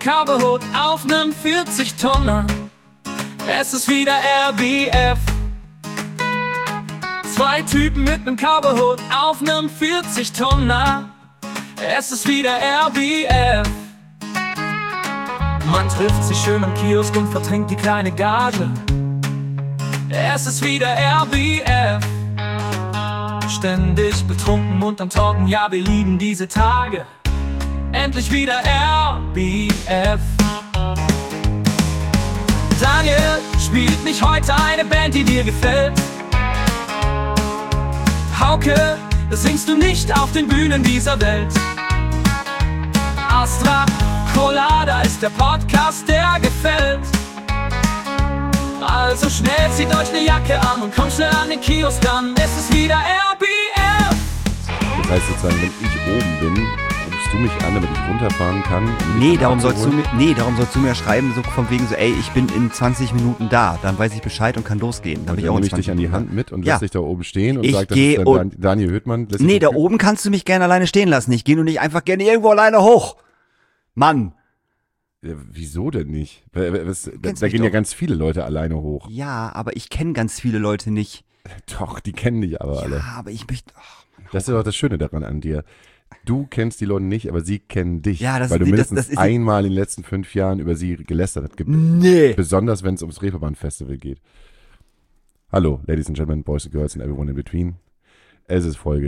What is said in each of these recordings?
Carbohot auf nem 40-Tonner. Es ist wieder RBF. Zwei Typen mit nem Carbohot auf nem 40-Tonner. Es ist wieder RBF. Man trifft sich schön am Kiosk und vertrinkt die kleine Gage. Es ist wieder RBF. Ständig betrunken und am Talken, ja, wir lieben diese Tage. Endlich wieder RBF. Daniel, spielt nicht heute eine Band, die dir gefällt? Hauke, das singst du nicht auf den Bühnen dieser Welt. Astra Colada ist der Podcast, der gefällt. Also schnell zieht euch ne Jacke an und kommt schnell an den Kiosk an. Es ist wieder RBF. Das heißt sozusagen, wenn ich oben bin, rufst du mich an, damit ich runterfahren kann? Nee, darum sollst du mir schreiben, so von wegen so, ey, ich bin in 20 Minuten da. Dann weiß ich Bescheid und kann losgehen. Dann nehme ich dich an die Hand mit und lass dich da oben stehen und sag, das ist dann Daniel Hüttmann. Nee, da oben kannst du mich gerne alleine stehen lassen. Ich gehe nur nicht einfach gerne irgendwo alleine hoch. Mann. Ja, wieso denn nicht? Da gehen ja ganz viele Leute alleine hoch. Ja, aber ich kenne ganz viele Leute nicht. Doch, die kennen dich aber alle. Ja, aber ich möchte... Das ist doch das Schöne daran an dir. Du kennst die Leute nicht, aber sie kennen dich. Ja, weil du mindestens einmal in den letzten 5 Jahren über sie gelästert hast. Nee. Besonders, wenn es ums Reeperbahn-Festival geht. Hallo, Ladies and Gentlemen, Boys and Girls and everyone in between. Es ist Folge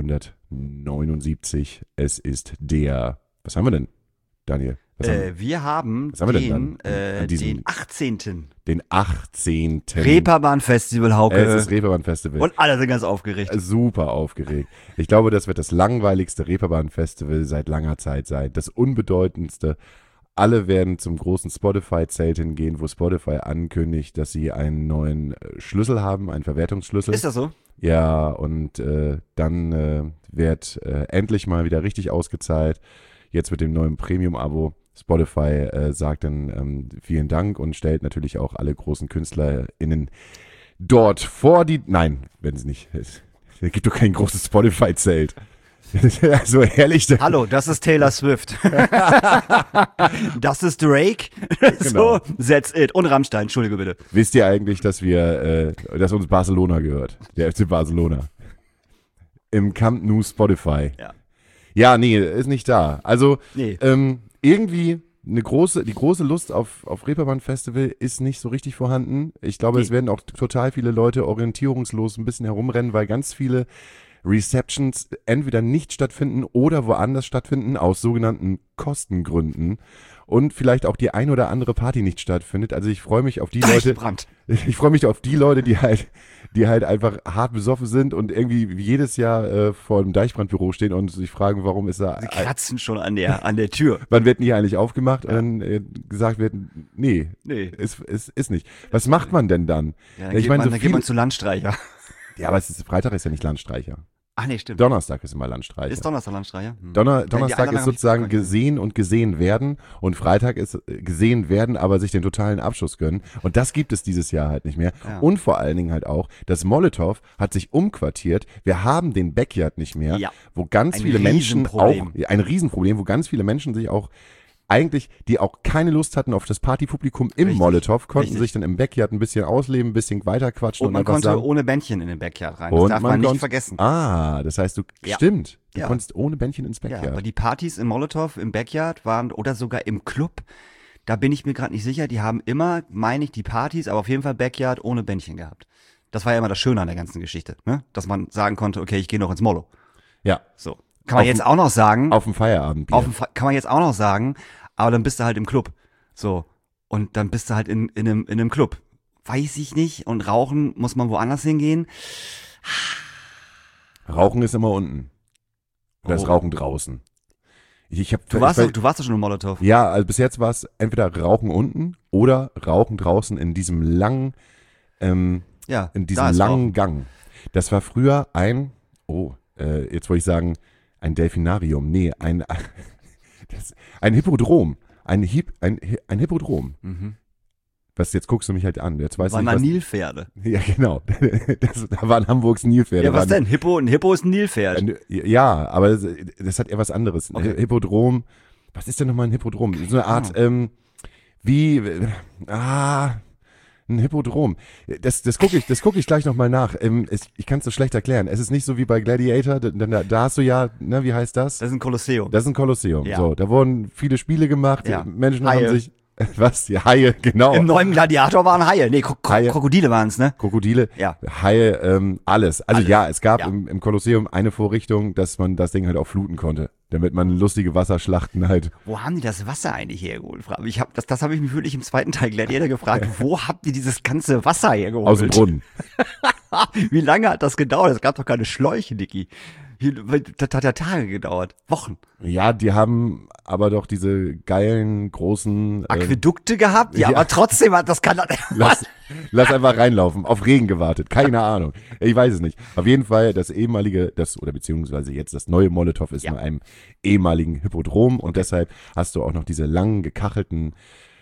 279. Es ist der... Was haben wir denn, Daniel? Wir haben den 18. Den 18. Reeperbahn-Festival, Hauke. Es ist Reeperbahn-Festival. Und alle sind ganz aufgeregt. Super aufgeregt. Ich glaube, das wird das langweiligste Reeperbahn-Festival seit langer Zeit sein. Das unbedeutendste. Alle werden zum großen Spotify-Zelt hingehen, wo Spotify ankündigt, dass sie einen neuen Schlüssel haben, einen Verwertungsschlüssel. Ist das so? Ja, und dann wird endlich mal wieder richtig ausgezahlt. Jetzt mit dem neuen Premium-Abo. Spotify sagt dann vielen Dank und stellt natürlich auch alle großen KünstlerInnen dort vor die... Nein, wenn es nicht... Es gibt doch kein großes Spotify-Zelt. So ehrlich. Hallo, das ist Taylor Swift. Das ist Drake. Genau. So, that's it. Und Rammstein, entschuldige bitte. Wisst ihr eigentlich, dass dass uns Barcelona gehört? Der FC Barcelona. Im Camp Nou Spotify. Ja. Ja, nee, ist nicht da. Also, nee. Irgendwie die große Lust auf Reeperbahn-Festival ist nicht so richtig vorhanden. Ich glaube, es werden auch total viele Leute orientierungslos ein bisschen herumrennen, weil ganz viele Receptions entweder nicht stattfinden oder woanders stattfinden, aus sogenannten Kostengründen. Und vielleicht auch die ein oder andere Party nicht stattfindet. Also ich freue mich auf die Leute. Ich freue mich auf die Leute, die halt einfach hart besoffen sind und irgendwie jedes Jahr vor dem Deichbrandbüro stehen und sich fragen, warum ist da... Sie kratzen schon an der Tür. Wann wird denn hier eigentlich aufgemacht? Ja. Und dann gesagt wird, nee. Ist nicht. Was macht man denn dann? Ja, dann geht man zu Landstreicher. Ja, aber Freitag ist ja nicht Landstreicher. Ach nee, stimmt. Donnerstag ist immer Landstreicher. Ist Donnerstag Landstreicher? Donnerstag ist sozusagen gesehen und gesehen werden und Freitag ist gesehen werden, aber sich den totalen Abschuss gönnen. Und das gibt es dieses Jahr halt nicht mehr. Ja. Und vor allen Dingen halt auch, das Molotow hat sich umquartiert. Wir haben den Backyard nicht mehr, wo ganz viele Menschen auch, ein Riesenproblem, wo ganz viele Menschen sich auch eigentlich, die auch keine Lust hatten auf das Partypublikum im Molotow, konnten sich dann im Backyard ein bisschen ausleben, ein bisschen weiterquatschen. Und man konnte ohne Bändchen in den Backyard rein. Das darf man nicht vergessen. Das heißt, stimmt, du konntest ohne Bändchen ins Backyard. Ja, aber die Partys im Molotow, im Backyard waren, oder sogar im Club, da bin ich mir gerade nicht sicher, die haben immer, meine ich, die Partys, aber auf jeden Fall Backyard ohne Bändchen gehabt. Das war ja immer das Schöne an der ganzen Geschichte, ne? Dass man sagen konnte, okay, ich gehe noch ins Molo. Ja. So. Kann man jetzt auch noch sagen. Auf dem Feierabend. Kann man jetzt auch noch sagen, aber dann bist du halt im Club. So. Und dann bist du halt in einem Club. Weiß ich nicht. Und rauchen muss man woanders hingehen. Rauchen ist immer unten. Oder ist Rauchen draußen? Du warst doch schon im Molotow. Ja, also bis jetzt war es entweder Rauchen unten oder Rauchen draußen in diesem langen, Gang. Das war früher jetzt wollte ich sagen, ein Delfinarium. Nee, ein Hippodrom. Ein Hippodrom. Mhm. Jetzt guckst du mich halt an. Jetzt weiß waren da Nilpferde. Ja, genau. Da waren Hamburgs Nilpferde. Ja, was denn? Ein Hippo ist ein Nilpferd. Ja, aber das hat eher was anderes. Okay. Hippodrom, was ist denn nochmal ein Hippodrom? So eine Art, ein Hippodrom. Das gucke ich gleich nochmal nach. Ich kann es so schlecht erklären. Es ist nicht so wie bei Gladiator, da hast du ja, ne, wie heißt das? Das ist ein Kolosseum. Das ist ein Kolosseum. Ja. So, da wurden viele Spiele gemacht, Ja. Menschen Haie. haben sich, was, die Haie, genau. Im neuen Gladiator waren Haie. Nee, Haie. Krokodile waren's, ne? Krokodile, Ja. Haie, alles. Also Alles. ja, es gab Ja. im Kolosseum eine Vorrichtung, dass man das Ding halt auch fluten konnte, damit man lustige Wasserschlachten halt. Wo haben die das Wasser eigentlich hergeholt? Das habe ich mich wirklich im zweiten Teil Gladiator gefragt. Wo habt ihr dieses ganze Wasser hergeholt? Aus dem Brunnen. Wie lange hat das gedauert? Es gab doch keine Schläuche, Dicky. Das hat ja Tage gedauert. Wochen. Ja, die haben aber doch diese geilen, großen, Aquädukte gehabt? Ja, ja. aber trotzdem hat das kann. lass einfach reinlaufen, auf Regen gewartet, keine Ahnung. Ich weiß es nicht. Auf jeden Fall beziehungsweise jetzt das neue Molotow ist in einem ehemaligen Hippodrom und deshalb hast du auch noch diese langen, gekachelten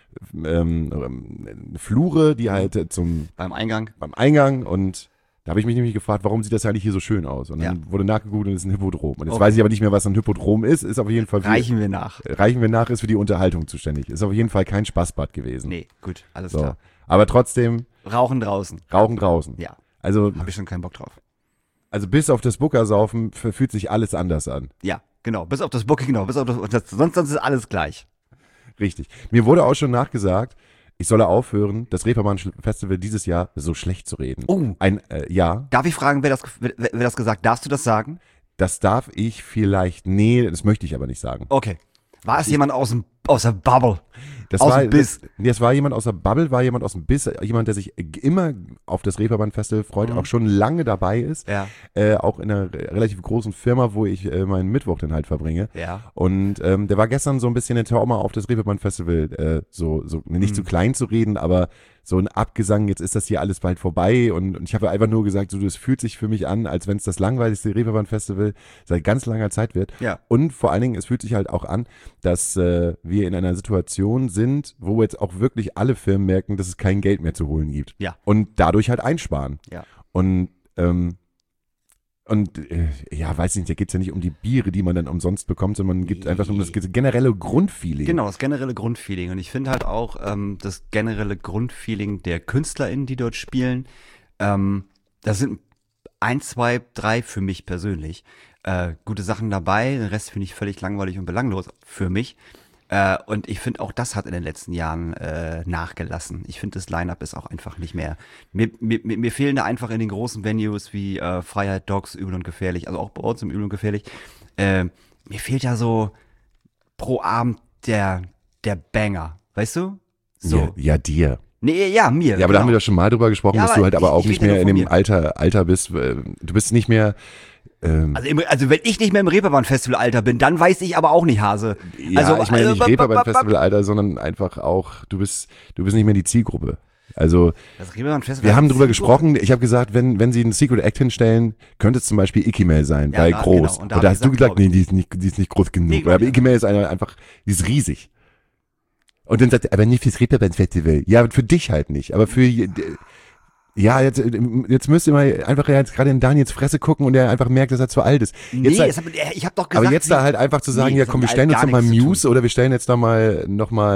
Flure, die halt Beim Eingang. beim Eingang und da habe ich mich nämlich gefragt, warum sieht das eigentlich hier so schön aus? Und dann wurde nachgegoogelt und es ist ein Hippodrom. Und jetzt weiß ich aber nicht mehr, was ein Hippodrom ist auf jeden Fall Reichen wir nach. ist für die Unterhaltung zuständig. Ist auf jeden Fall kein Spaßbad gewesen. Nee, gut, alles So. klar. Aber trotzdem, Rauchen draußen. Rauchen draußen. Ja, Also habe ich schon keinen Bock drauf. bis auf das Buckersaufen fühlt sich alles anders an. Ja, genau. Bis auf das Booking, genau. Sonst ist alles gleich. Richtig. Mir wurde auch schon nachgesagt, ich solle aufhören, das Reeperbahn Festival dieses Jahr so schlecht zu reden. Oh. Ja, Darf ich fragen, wer das gesagt? Darfst du das sagen? das darf ich vielleicht, nee, das möchte ich aber nicht sagen. Okay. War es jemand aus der Bubble? Das Aus war, dem Biss. Das war jemand aus der Bubble, war jemand aus dem Biss, jemand, der sich immer auf das Reeperbahn Festival freut, auch schon lange dabei ist. Ja. Auch in einer relativ großen Firma, wo ich meinen Mittwoch dann halt verbringe. Ja. Und der war gestern so ein bisschen in Trauma auf das Reeperbahn Festival, nicht zu klein zu reden, aber so ein Abgesang, jetzt ist das hier alles bald vorbei und ich habe einfach nur gesagt, so, das fühlt sich für mich an, als wenn es das langweiligste Reeperbahn Festival seit ganz langer Zeit wird. Ja. Und vor allen Dingen, es fühlt sich halt auch an, dass wir in einer Situation sind, wo jetzt auch wirklich alle Firmen merken, dass es kein Geld mehr zu holen gibt. Ja. Und dadurch halt einsparen. Ja. Und weiß nicht, da geht's ja nicht um die Biere, die man dann umsonst bekommt, sondern man gibt einfach um das generelle Grundfeeling. Genau, das generelle Grundfeeling. Und ich finde halt auch das generelle Grundfeeling der KünstlerInnen, die dort spielen, da sind 1, 2, 3 für mich persönlich gute Sachen dabei. Den Rest finde ich völlig langweilig und belanglos für mich. Und ich finde, auch das hat in den letzten Jahren nachgelassen. Ich finde, das Line-Up ist auch einfach nicht mehr. Mir fehlen da einfach in den großen Venues wie Freiheit, Dogs, Übel und Gefährlich, also auch bei uns im Übel und Gefährlich, mir fehlt ja so pro Abend der Banger, weißt du? So. Ja, dir. Nee, ja, mir. Ja, aber da haben wir doch schon mal drüber gesprochen, Ja, dass aber du halt aber ich- auch ich nicht rede mehr in nur dem von Alter bist. Du bist nicht mehr. Also wenn ich nicht mehr im Reeperbahn-Festival-Alter bin, dann weiß ich aber auch nicht, Hase. Ja, also, ich meine nicht Reeperbahn-Festival, Alter, sondern einfach auch, du bist nicht mehr die Zielgruppe. Also, Das Reeperbahn-Festival wir haben ist drüber Zielgruppe. gesprochen, ich habe gesagt, wenn sie einen Secret Act hinstellen, könnte es zum Beispiel Ikimel sein, Ja, bei da- groß. genau. Und Und da da hab hast ich du gesagt, gesagt, nee, die ist nicht groß genug. Nee, glaub aber ich Ikimel ist einfach, die ist riesig. Und dann sagt er, aber nicht fürs Reeperbahn-Festival. Ja, für dich halt nicht, aber für... Ja, jetzt müsst ihr mal einfach jetzt gerade in Daniels Fresse gucken und er einfach merkt, dass er zu alt ist. Nee, Jetzt halt- ich habe doch gesagt, aber jetzt da halt einfach zu sagen, Nee, ja das komm, wir hat stellen gar jetzt nochmal nichts zu Muse oder wir stellen jetzt nochmal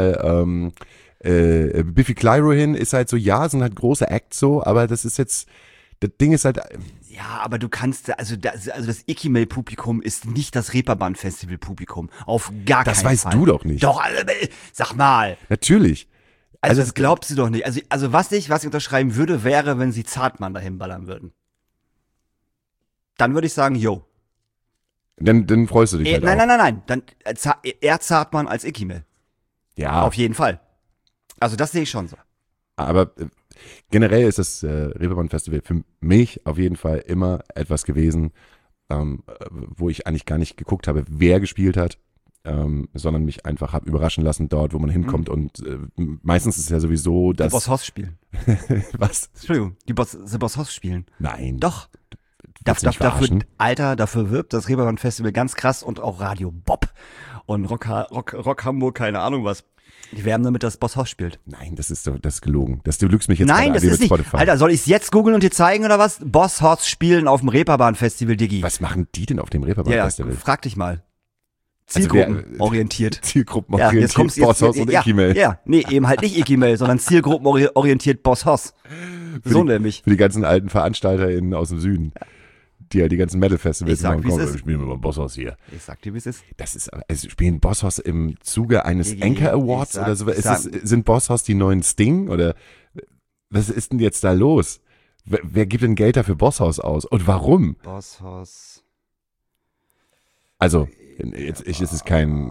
Biffy Clyro hin, ist halt so, ja, sind halt große Acts so, aber das ist jetzt, das Ding ist halt, Ja, aber du kannst, also das Ikimel-Publikum ist nicht das Reeperbahn-Festival-Publikum. Auf gar keinen Das Fall. weißt du doch nicht. Doch, sag mal. natürlich. Also das glaubst du doch nicht. Also was ich unterschreiben würde, wäre, wenn sie Zartmann dahin ballern würden. Dann würde ich sagen, yo. Dann freust du dich halt auch. Nein. Dann eher Zartmann als Ikimel. Ja, Auf jeden Fall. Also das sehe ich schon so. aber generell ist das Reeperbahn Festival für mich auf jeden Fall immer etwas gewesen, wo ich eigentlich gar nicht geguckt habe, wer gespielt hat, sondern mich einfach habe überraschen lassen dort, wo man hinkommt und meistens ist es ja sowieso, Die dass... Boss Hoss spielen. Was? Entschuldigung, die Boss Hoss spielen. Nein. Doch. Willst du mich verarschen? Dafür wirbt das Reeperbahn Festival ganz krass und auch Radio Bob und Rock Hamburg, keine Ahnung was. Die werben damit, dass Boss Hoss spielt. Nein, das ist gelogen. Du lügst mich jetzt Nein, gerade das an, wie ist mit nicht. Spotify. Alter, soll ich es jetzt googeln und dir zeigen oder was? Boss Hoss spielen auf dem Reeperbahn Festival, Diggi. Was machen die denn auf dem Reeperbahn Ja, Festival? frag dich mal. Zielgruppenorientiert. Zielgruppenorientiert, jetzt kommst du Boss Hoss und Ikimel. Ja, nee, eben halt nicht Ikimel, sondern zielgruppenorientiert Boss Hoss. So nämlich. Für die ganzen alten VeranstalterInnen aus dem Süden. Die ja die ganzen Metal-Festivals Ich sag, wie's ist. Wir spielen immer Boss Hoss hier. Ich sag dir, wie es ist. Das ist, also spielen Boss Hoss im Zuge eines Digi, Anchor Awards ich sag- oder so? ich sag- Sind Boss Hoss die neuen Sting oder was ist denn jetzt da los? Wer gibt denn Geld dafür Boss Hoss aus und warum? Boss Hoss. Also, jetzt ist es kein,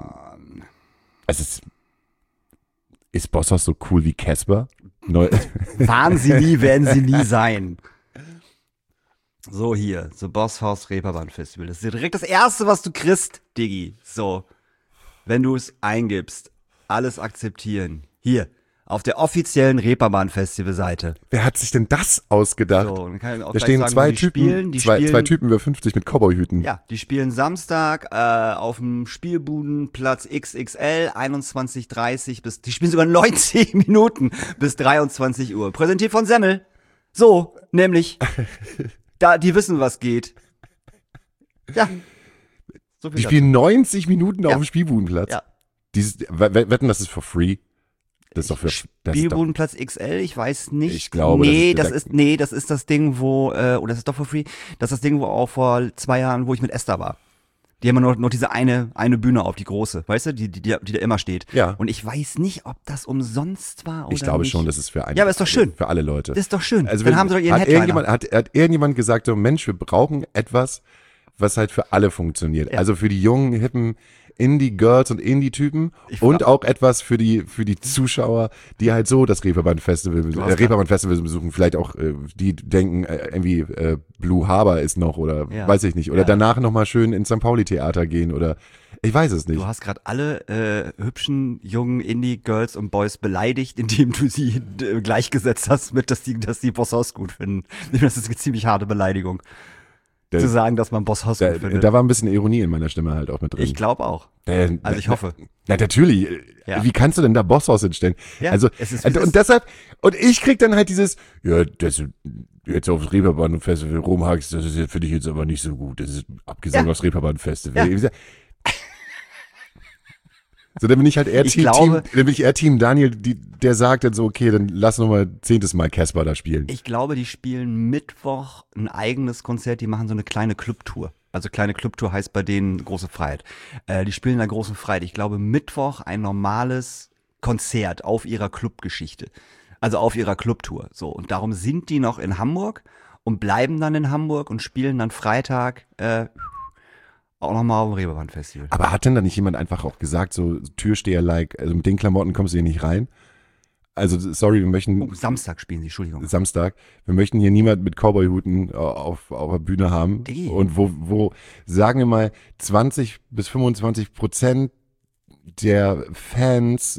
ist Boss Hoss so cool wie Casper? Waren sie nie, werden sie nie sein. So hier, so Boss Hoss Reeperbahn Festival. Das ist direkt das erste, was du kriegst, Diggi. So, wenn du es eingibst, alles akzeptieren. Hier, auf der offiziellen Reeperbahn Festival Seite. Wer hat sich denn das ausgedacht? So, dann kann ich auch Da gleich stehen sagen, zwei wo die Typen, spielen. Die zwei spielen, Typen über 50 mit Cowboyhüten. Ja, die spielen Samstag auf dem Spielbudenplatz XXL 21:30 bis, die spielen sogar 90 Minuten bis 23 Uhr. Präsentiert von Semmel. So, nämlich, die wissen, was geht. Ja. So viel Die dazu. spielen 90 Minuten auf Ja. dem Spielbudenplatz. Ja. Wetten, das ist for free? Das ist doch für, das ist doch, Spielbudenplatz XL, ich weiß nicht. Ich glaube, das ist das Ding, wo, oder das ist doch for free, das ist das Ding, wo auch vor 2 Jahren, wo ich mit Esther war. Die haben noch diese eine Bühne auf, die große, weißt du, die da immer steht. Ja. Und ich weiß nicht, ob das umsonst war oder ich glaube nicht. schon, das ist für Ja, aber ist doch schön. Für alle Leute. Das ist doch schön. Also Dann haben sie doch ihren Headliner. hat irgendjemand gesagt, so, Mensch, wir brauchen etwas, was halt für alle funktioniert. Ja. Also für die jungen, hippen Indie-Girls und Indie-Typen und auch etwas für die Zuschauer, die halt so das Reeperbahn-Festival besuchen. Vielleicht auch, die denken, irgendwie Blue Harbor ist noch oder Ja. weiß ich nicht. Oder Ja. danach nochmal schön ins St. Pauli-Theater gehen oder ich weiß es nicht. Du hast gerade alle hübschen jungen Indie-Girls und Boys beleidigt, indem du sie gleichgesetzt hast mit, dass die Boss Hoss gut finden. Das ist eine ziemlich harte Beleidigung. Zu sagen, dass man Boss Hoss gut findet. Da war ein bisschen Ironie in meiner Stimme halt auch mit drin. Ich glaube auch. Also ich hoffe. Na, natürlich. Ja. Wie kannst du denn da Boss Hoss hinstellen? Ja, also, es ist, wie es und ist. deshalb, und ich krieg dann halt dieses, ja, das jetzt aufs Reeperbahn Festival rumhakst, das ist finde ich jetzt aber nicht so gut. Das ist abgesagt aufs Reeperbahn Festival. Ja. So, dann bin ich halt eher Ich Team, glaube- dann bin ich eher Team Daniel, der sagt dann so, okay, dann lass noch mal 10. Mal Casper da spielen. Ich glaube, die spielen Mittwoch ein eigenes Konzert, die machen so eine kleine Clubtour. Also kleine Clubtour heißt bei denen große Freiheit. Die spielen in der großen Freiheit. Ich glaube, Mittwoch ein normales Konzert auf ihrer Clubgeschichte. Also auf ihrer Clubtour. So. Und darum sind die noch in Hamburg und bleiben dann in Hamburg und spielen dann Freitag auch nochmal auf dem Reeperbahn-Festival. Aber hat denn da nicht jemand einfach auch gesagt, so Türsteher-like, also mit den Klamotten kommst du hier nicht rein? Also, sorry, wir möchten Oh, Samstag spielen sie, Entschuldigung. Samstag, wir möchten hier niemand mit Cowboy-Huten auf der Bühne haben. Diggi. Und wo, sagen wir mal, 20 bis 25% der Fans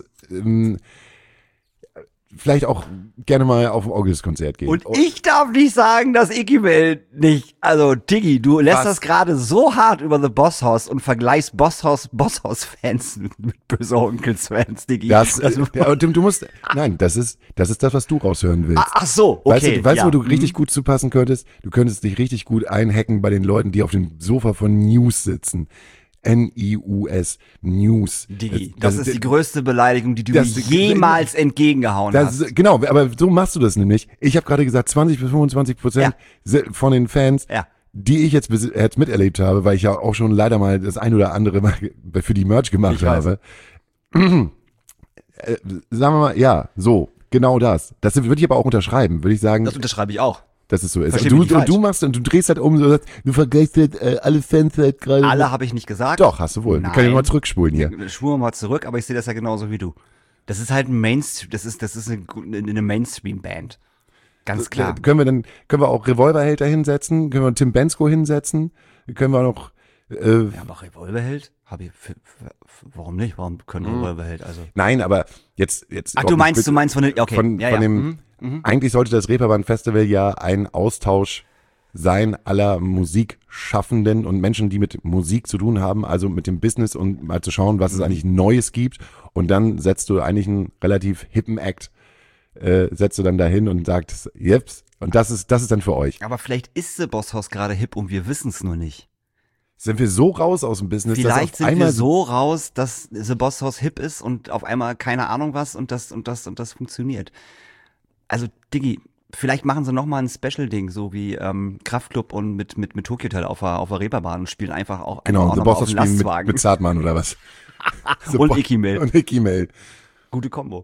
vielleicht auch gerne mal auf ein Orgelskonzert gehen. Und ich darf nicht sagen, dass Ikimel nicht, also Diggi, du lässt Was? das gerade so hart über The Boss Hoss und vergleichst Boss Hoss-Fans mit Böse Onkels-Fans, Diggi. das, ja, und du musst, nein, das ist das, was du raushören willst. Ach so, okay. Weißt du, ja. wo du richtig gut zupassen könntest? Du könntest dich richtig gut einhacken bei den Leuten, die auf dem Sofa von News sitzen. N-I-U-S, News. Diggi, das ist die größte Beleidigung, die du mir das- jemals entgegengehauen hast. Genau, aber so machst du das nämlich. Ich habe gerade gesagt, 20 bis 25% von den Fans, Ja. die ich jetzt miterlebt habe, weil ich ja auch schon leider mal das ein oder andere mal für die Merch gemacht Ich weiß. habe. Sagen wir mal, ja, so, genau das. Das würde ich aber auch unterschreiben, würde ich sagen, Das unterschreibe ich auch. dass es so ist. Versteh Und mich nicht du falsch. machst und du drehst halt um, so, sagst, du vergleichst halt, alle Fans halt gerade. Alle habe ich nicht gesagt. Doch, hast du wohl. Nein. Kann ich mal zurückspulen hier. Schwur mal zurück, aber ich sehe das ja genauso wie du. Das ist halt ein Mainstream, das ist eine Mainstream-Band. Ganz klar. Können wir auch Revolverheld da hinsetzen? Können wir Tim Bensko hinsetzen? Können wir noch, Ja, aber Revolverheld? Warum nicht? Warum können Revolverheld? Also. nein, aber jetzt. Ach, du meinst von den, okay. Von dem, eigentlich sollte das Reeperbahn Festival ja ein Austausch sein aller Musikschaffenden und Menschen, die mit Musik zu tun haben, also mit dem Business und mal zu schauen, was es eigentlich Neues gibt. Und dann setzt du eigentlich einen relativ hippen Act, setzt du dann dahin und sagst, jeps, und das ist dann für euch. Aber vielleicht ist The Boss Hoss gerade hip und wir wissen es nur nicht. Sind wir so raus aus dem Business, Vielleicht dass auf sind einmal wir so raus, dass The Boss House hip ist und auf einmal keine Ahnung was und das funktioniert. Also, Diggi, vielleicht machen sie nochmal ein Special-Ding, so wie Kraftklub und mit Tokyo Hotel auf der Reeperbahn und spielen einfach auch genau, The noch Boss mal auf House den spielen Lastwagen. mit Zartmann oder was? Und Icky-Mail. Und Icky-Mail. Gute Kombo.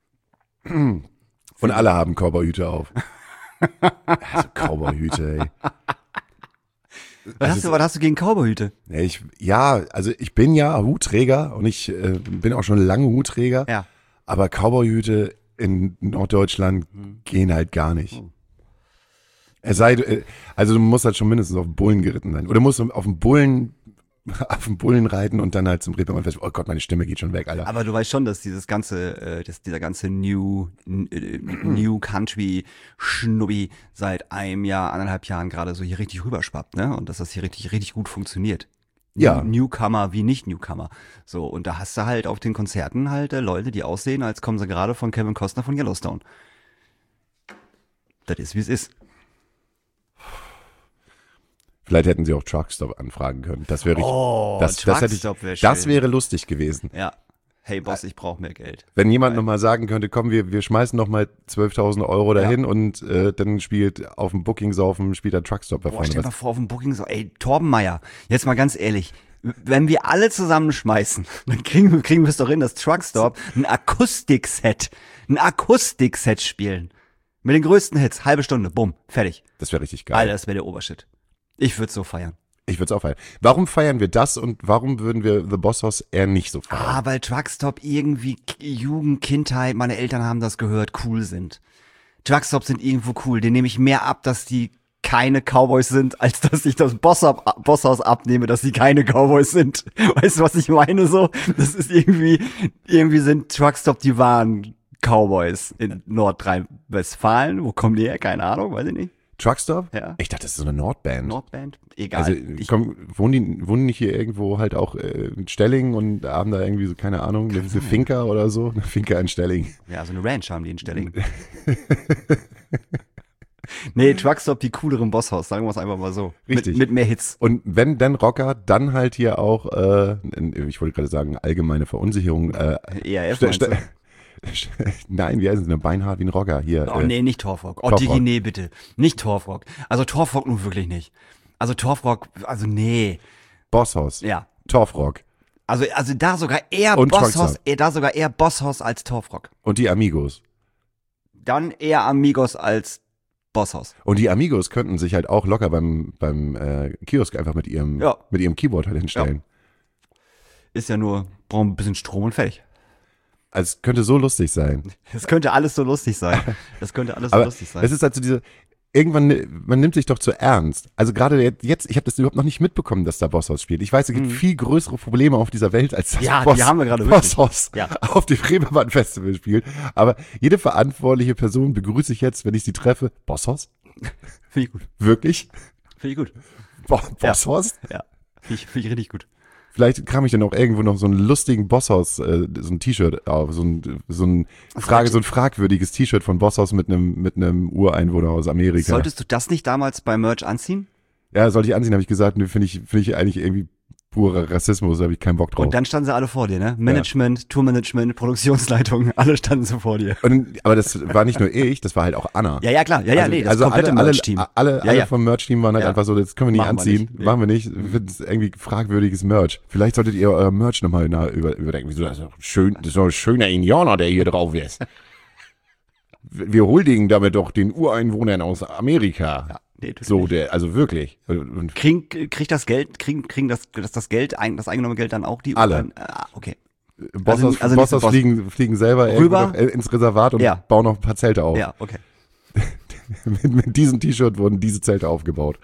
Und alle haben Cowboyhüte auf. Also Cowboyhüte, ey. Was hast du gegen Cowboyhüte? Also ich bin ja Hutträger und ich bin auch schon lange Hutträger. Ja. Aber Cowboyhüte in Norddeutschland gehen halt gar nicht. Es sei, also du musst halt schon mindestens auf den Bullen geritten sein. Oder musst du auf den Bullen reiten und dann halt zum Reeperbahn Festival. Oh Gott, meine Stimme geht schon weg, Alter. Aber du weißt schon, dass dieser ganze New Country Schnubbi seit einem Jahr, 1,5 Jahren gerade so hier richtig rüberschwappt, ne? Und dass das hier richtig gut funktioniert. Ja. Newcomer wie nicht Newcomer. So, und da hast du halt auf den Konzerten halt Leute, die aussehen, als kommen sie gerade von Kevin Costner von Yellowstone. Das ist, wie es ist. Vielleicht hätten sie auch Truckstop anfragen können. Das wäre Truckstop wäre schön. Das wäre lustig gewesen. Ja. Hey Boss, ich brauche mehr Geld. Wenn jemand nochmal sagen könnte, komm, wir schmeißen nochmal 12.000 Euro dahin und dann spielt auf dem Booking-Saufen, spielt der Truckstop da Boah, vorne. stell dir mal vor, auf dem Booking so, ey, Torbenmeier, jetzt mal ganz ehrlich, wenn wir alle zusammenschmeißen, dann kriegen wir es doch hin, dass Truckstop ein Akustikset spielen. Mit den größten Hits, halbe Stunde, bumm, fertig. Das wäre richtig geil. Alter, das wäre der Obershit. Ich würde so feiern. Ich würde es auch feiern. Warum feiern wir das und warum würden wir The Boss House eher nicht so feiern? Weil Truckstop irgendwie Jugend, Kindheit, meine Eltern haben das gehört, cool sind. Truckstop sind irgendwo cool. Den nehme ich mehr ab, dass die keine Cowboys sind, als dass ich das Bosshaus abnehme, dass sie keine Cowboys sind. Weißt du, was ich meine so? Das ist irgendwie sind Truckstop die wahren Cowboys in Nordrhein-Westfalen. Wo kommen die her? Keine Ahnung, weiß ich nicht. Truckstop? Ja. Ich dachte, das ist so eine Nordband. Nordband? Egal. Also wohnen die nicht hier irgendwo halt auch in Stelling und haben da irgendwie so, keine Ahnung, eine Finca oder so? Eine Finca in Stelling. Ja, so eine Ranch haben die in Stelling. Nee, Truckstop, die cooleren Bosshaus, sagen wir es einfach mal so. Richtig. Mit mehr Hits. Und wenn dann Rocker, dann halt hier auch, ich wollte gerade sagen, allgemeine Verunsicherung. ERF meinst du? Nein, wie heißt es denn? Beinhart wie ein Rocker hier. Oh nee, nicht Torfrock. Oh Torfrock. Digi, nee, bitte. Nicht Torfrock. Also Torfrock nun wirklich nicht. Also Torfrock, also nee. Bosshaus. Ja. Torfrock. Also da sogar eher Und Bosshaus, Bosshaus als Torfrock. Und die Amigos. Dann eher Amigos als Bosshaus. Und die Amigos könnten sich halt auch locker beim Kiosk einfach mit ihrem Keyboard halt hinstellen. Ja. Ist ja nur, brauchen ein bisschen Strom und fertig. Also es könnte so lustig sein. Das könnte alles so lustig sein. Aber es ist halt so diese, irgendwann, man nimmt sich doch zu ernst. Also gerade jetzt, ich habe das überhaupt noch nicht mitbekommen, dass da Bosshaus spielt. Ich weiß, es gibt viel größere Probleme auf dieser Welt, als das die haben wir gerade wirklich. Bosshaus auf dem Reeperbahn Festival spielt. Aber jede verantwortliche Person begrüße ich jetzt, wenn ich sie treffe. Bosshaus? Finde ich gut. Wirklich? Finde ich gut. Bosshaus? Ja. Finde ich richtig gut. Vielleicht kam ich dann auch irgendwo noch so einen lustigen Bosshaus, so ein T-Shirt auf, so ein fragwürdiges T-Shirt von Bosshaus mit einem Ureinwohner aus Amerika. Solltest du das nicht damals bei Merch anziehen? Ja, sollte ich anziehen, habe ich gesagt, finde ich eigentlich irgendwie purer Rassismus, da habe ich keinen Bock drauf. Und dann standen sie alle vor dir, ne? Management, Tourmanagement, Produktionsleitung, alle standen so vor dir. Aber das war nicht nur ich, das war halt auch Anna. Ja, klar. Ja, nee, das komplette Merch-Team. Alle vom Merch-Team waren halt Ja. einfach so, das können wir nicht Machen wir anziehen. nicht. Machen wir nicht. Wir finden es irgendwie fragwürdiges Merch. Vielleicht solltet ihr euer Merch nochmal überdenken. Wieso, das ist doch ein schöner Indianer, der hier drauf ist. Wir huldigen damit doch den Ureinwohnern aus Amerika. Ja, nee, So, also wirklich. Und kriegt das Geld, kriegen das eingenommene Geld dann auch die Alle. Okay. Bosshaus also nicht so Boss- fliegen selber Rüber. irgendwo ins Reservat und Ja. bauen noch ein paar Zelte auf. Ja, okay. Mit diesem T-Shirt wurden diese Zelte aufgebaut.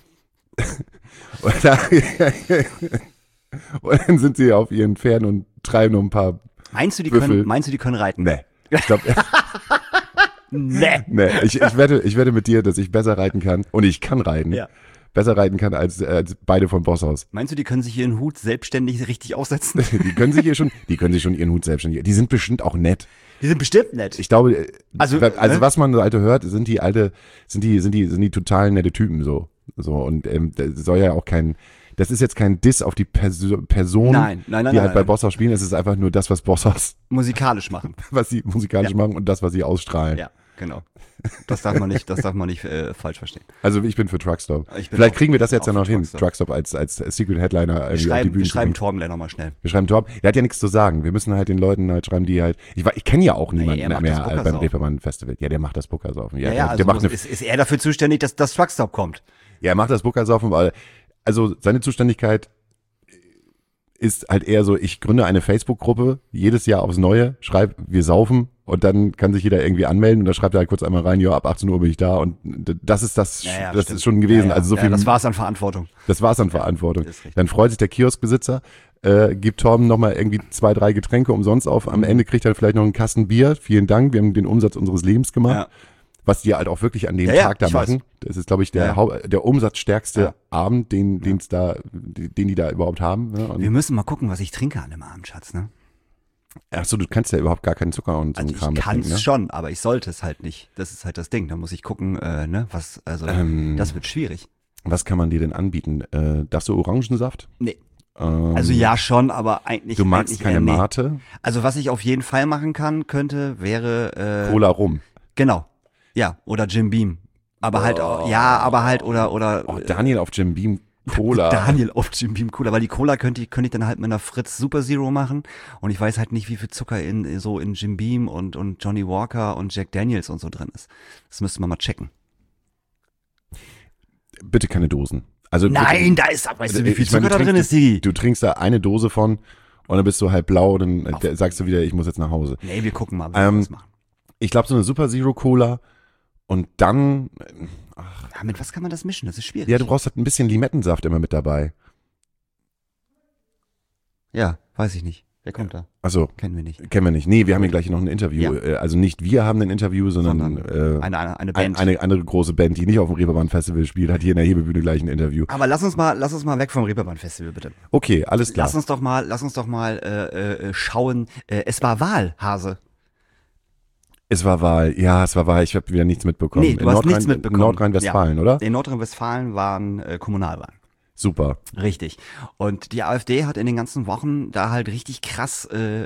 Und dann sind sie auf ihren Pferden und treiben noch ein paar. Meinst du, die Büffel. können reiten? Nee. Ich glaube, Nee. nee. Ich wette mit dir, dass ich besser reiten kann. Und ich kann reiten. Ja. Besser reiten kann als beide von Bosshaus. Meinst du, die können sich ihren Hut selbstständig richtig aufsetzen? Die können sich schon ihren Hut selbstständig. Die sind bestimmt auch nett. Die sind bestimmt nett. Ich glaube, Also, ne? was man so alte hört, sind die total nette Typen so. Und da soll ja auch das ist jetzt kein Diss auf die Person, Nein, die halt bei Bosshaus spielen. Es ist einfach nur das, was Bosshaus, musikalisch machen. was sie musikalisch machen und das, was sie ausstrahlen. Ja, genau. Das darf man nicht falsch verstehen. Also ich bin für Truckstop. Ich bin Vielleicht auch- kriegen wir das bin jetzt ja auch noch für hin, Truckstop. Truckstop als Secret Headliner Wir irgendwie auf die schreiben, Bühne wir zu schreiben bringen. Torben gleich nochmal schnell. Wir schreiben Torben. Er hat ja nichts zu sagen. Wir müssen halt den Leuten halt schreiben, die halt, ich kenne ja auch niemanden er macht mehr das beim Bookersaufen. Reeperbahn Festival. Ja, der macht das Bookersaufen. Ja, Ja, der macht also ist er dafür zuständig, dass das Truckstop kommt? ja, er macht das Bookersaufen, weil, also seine Zuständigkeit ist halt eher so, ich gründe eine Facebook-Gruppe, jedes Jahr aufs Neue, schreibe, wir saufen und dann kann sich jeder irgendwie anmelden und da schreibt er halt kurz einmal rein, ja, ab 18 Uhr bin ich da und das ist das, das stimmt. ist schon gewesen. Ja, Also so ja, viel, das war's an Verantwortung. das war's an Verantwortung. ist richtig. Dann freut sich der Kioskbesitzer, gibt Torben nochmal irgendwie 2, 3 Getränke umsonst auf. Am Ende kriegt er vielleicht noch einen Kasten Bier. Vielen Dank, wir haben den Umsatz unseres Lebens gemacht. Ja. Was die halt auch wirklich an dem Ja, ja, Tag da ich weiß. machen. Das ist, glaube ich, der, Ja. der umsatzstärkste Ja. Abend, den die da überhaupt haben. Ne? Und Wir müssen mal gucken, was ich trinke an dem Abend, Schatz, ne? achso, du kannst ja überhaupt gar keinen Zucker und so Also einen Kram ich kann trinken, es ne? schon, aber ich sollte es halt nicht. Das ist halt das Ding. Da muss ich gucken, ne, was, also, das wird schwierig. Was kann man dir denn anbieten? Darfst du Orangensaft? Nee. Also ja schon, aber eigentlich. Du magst eigentlich keine eher nee. Mate? Also was ich auf jeden Fall machen könnte, wäre, Cola rum. genau. Ja, oder Jim Beam. Aber halt, ja, aber halt, oder, Oh, Daniel auf Jim Beam Cola. Daniel auf Jim Beam Cola, weil die Cola könnte ich dann halt mit einer Fritz Super Zero machen und ich weiß halt nicht, wie viel Zucker in Jim Beam und Johnny Walker und Jack Daniels und so drin ist. Das müsste man mal checken. Bitte keine Dosen. Also Nein, bitte, da ist, weißt du, wie viel ich meine, Zucker da drin ist, du Digi? trinkst da eine Dose von und dann bist du halb blau und dann sagst du wieder, ich muss jetzt nach Hause. Nee, wir gucken mal, wie wir das machen. Ich glaube, so eine Super Zero Cola und dann, Ja, mit was kann man das mischen? Das ist schwierig. ja, du brauchst halt ein bisschen Limettensaft immer mit dabei. Ja, weiß ich nicht. Wer kommt da? Also, Kennen wir nicht. kennen wir nicht. Nee, wir haben hier gleich noch ein Interview. Ja. Also nicht wir haben ein Interview, sondern Eine Band. eine andere große Band, die nicht auf dem Reeperbahn Festival spielt, hat hier in der Hebebühne gleich ein Interview. Aber lass uns mal weg vom Reeperbahn Festival, bitte. Okay, alles klar. Lass uns doch mal schauen. Es war Wahl, Hase. Es war Wahl. Ja, es war Wahl. Ich habe wieder nichts mitbekommen. Nee, du hast nichts mitbekommen. Nordrhein-Westfalen, Ja. oder? In Nordrhein-Westfalen waren Kommunalwahlen. Super. Richtig. Und die AfD hat in den ganzen Wochen da halt richtig krass,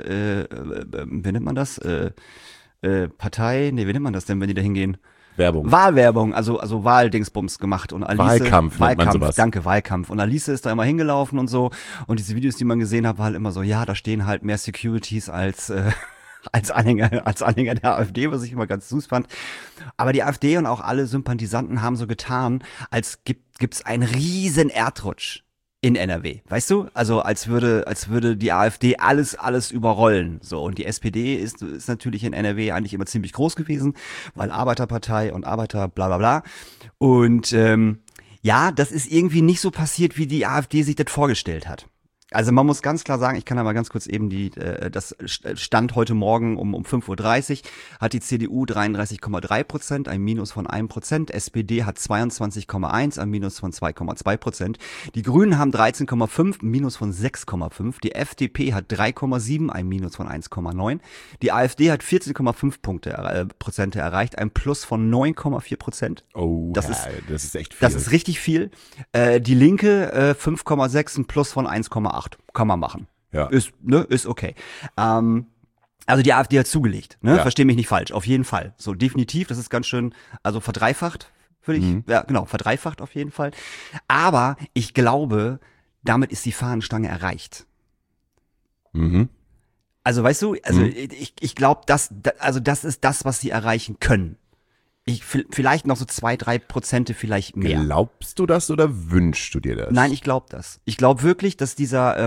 wie nennt man das? Partei, nee, wie nennt man das denn, wenn die da hingehen? Werbung. Wahlwerbung, also Wahldingsbums gemacht und Alice, Wahlkampf nennt man sowas. Danke, Wahlkampf. Und Alice ist da immer hingelaufen und so. Und diese Videos, die man gesehen hat, war halt immer so, ja, da stehen halt mehr Securities als Anhänger der AfD, was ich immer ganz süß fand. Aber die AfD und auch alle Sympathisanten haben so getan, als gibt's einen riesen Erdrutsch in NRW. Weißt du? Also als würde die AfD alles überrollen. So. Und die SPD ist natürlich in NRW eigentlich immer ziemlich groß gewesen, weil Arbeiterpartei und Arbeiter bla bla bla. Und ja, das ist irgendwie nicht so passiert, wie die AfD sich das vorgestellt hat. Also man muss ganz klar sagen, ich kann da mal ganz kurz eben das Stand heute Morgen um 5:30 Uhr, hat die CDU 33,3%, ein Minus von 1%, SPD hat 22,1%, ein Minus von 2,2%, die Grünen haben 13,5%, ein Minus von 6,5%, die FDP hat 3,7%, ein Minus von 1,9%, die AfD hat 14,5% Prozent erreicht, ein Plus von 9,4%. Oh, Das ja, ist- das ist echt viel. Das ist richtig viel. Die Linke 5,6, ein Plus von 1,8. Kann man machen. Ja. Ist okay. Also die AfD hat zugelegt, ne? Ja. Versteh mich nicht falsch, auf jeden Fall. So definitiv, das ist ganz schön, also verdreifacht, würde ich, ja genau, verdreifacht auf jeden Fall. Aber ich glaube, damit ist die Fahnenstange erreicht. Mhm. Also weißt du, also ich glaube, das ist das, was sie erreichen können. Vielleicht noch so 2-3% vielleicht mehr. Glaubst du das oder wünschst du dir das? Nein, ich glaube das. Ich glaube wirklich, dass dieser,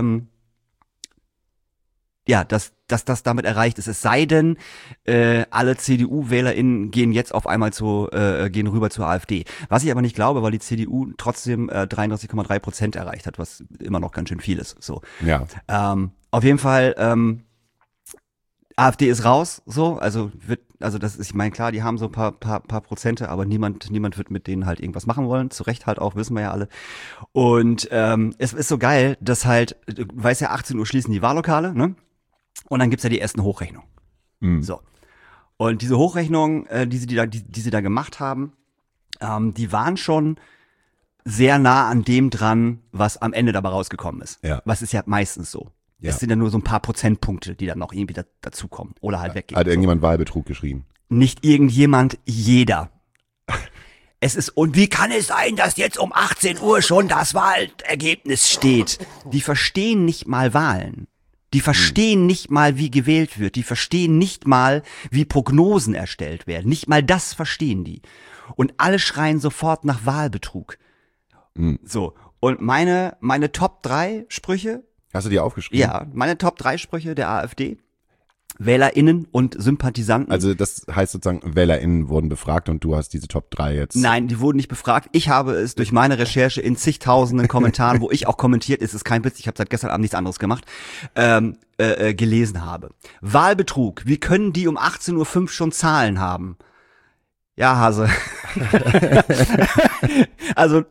dass das damit erreicht ist. Es sei denn, alle CDU-WählerInnen gehen jetzt auf einmal gehen rüber zur AfD. Was ich aber nicht glaube, weil die CDU trotzdem 33,3% erreicht hat, was immer noch ganz schön viel ist. So. Ja. Auf jeden Fall, AfD ist raus, so, also das ist, ich meine, klar, die haben so ein paar Prozente, aber niemand wird mit denen halt irgendwas machen wollen, zu Recht halt auch, wissen wir ja alle. Und es ist so geil, dass halt, du weißt ja, 18 Uhr schließen die Wahllokale, ne? Und dann gibt's ja die ersten Hochrechnungen. So. Und diese Hochrechnungen, die sie da gemacht haben, die waren schon sehr nah an dem dran, was am Ende dabei rausgekommen ist. Ja. Was ist ja meistens so. Ja. Es sind ja nur so ein paar Prozentpunkte, die dann noch irgendwie dazukommen oder halt weggehen. Hat irgendjemand Wahlbetrug geschrien? Nicht irgendjemand, jeder. Und wie kann es sein, dass jetzt um 18 Uhr schon das Wahlergebnis steht? Die verstehen nicht mal Wahlen. Die verstehen nicht mal, wie gewählt wird. Die verstehen nicht mal, wie Prognosen erstellt werden. Nicht mal das verstehen die. Und alle schreien sofort nach Wahlbetrug. So. Und meine Top 3 Sprüche. Hast du die aufgeschrieben? Ja, meine Top 3 Sprüche der AfD. WählerInnen und Sympathisanten. Also das heißt sozusagen, WählerInnen wurden befragt und du hast diese Top 3 jetzt. Nein, die wurden nicht befragt. Ich habe es durch meine Recherche in zigtausenden Kommentaren, wo ich auch kommentiert, ist kein Witz, ich habe seit gestern Abend nichts anderes gemacht, gelesen habe. Wahlbetrug, wie können die um 18:05 Uhr schon Zahlen haben? Ja, Hase. Also,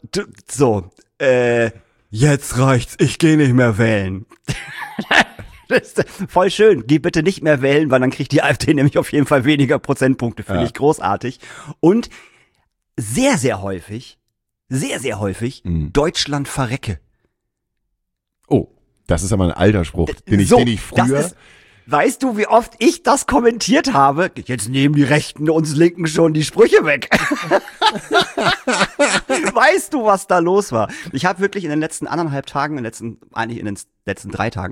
jetzt reicht's, ich gehe nicht mehr wählen. Das ist voll schön. Geh bitte nicht mehr wählen, weil dann kriegt die AfD nämlich auf jeden Fall weniger Prozentpunkte. Finde ich großartig. Und sehr, sehr häufig, Deutschland verrecke. Oh, das ist aber ein alter Spruch, den ich früher... Weißt du, wie oft ich das kommentiert habe? Jetzt nehmen die Rechten uns Linken schon die Sprüche weg. Weißt du, was da los war? Ich habe wirklich in den letzten 1,5 Tagen, eigentlich in den letzten 3 Tagen,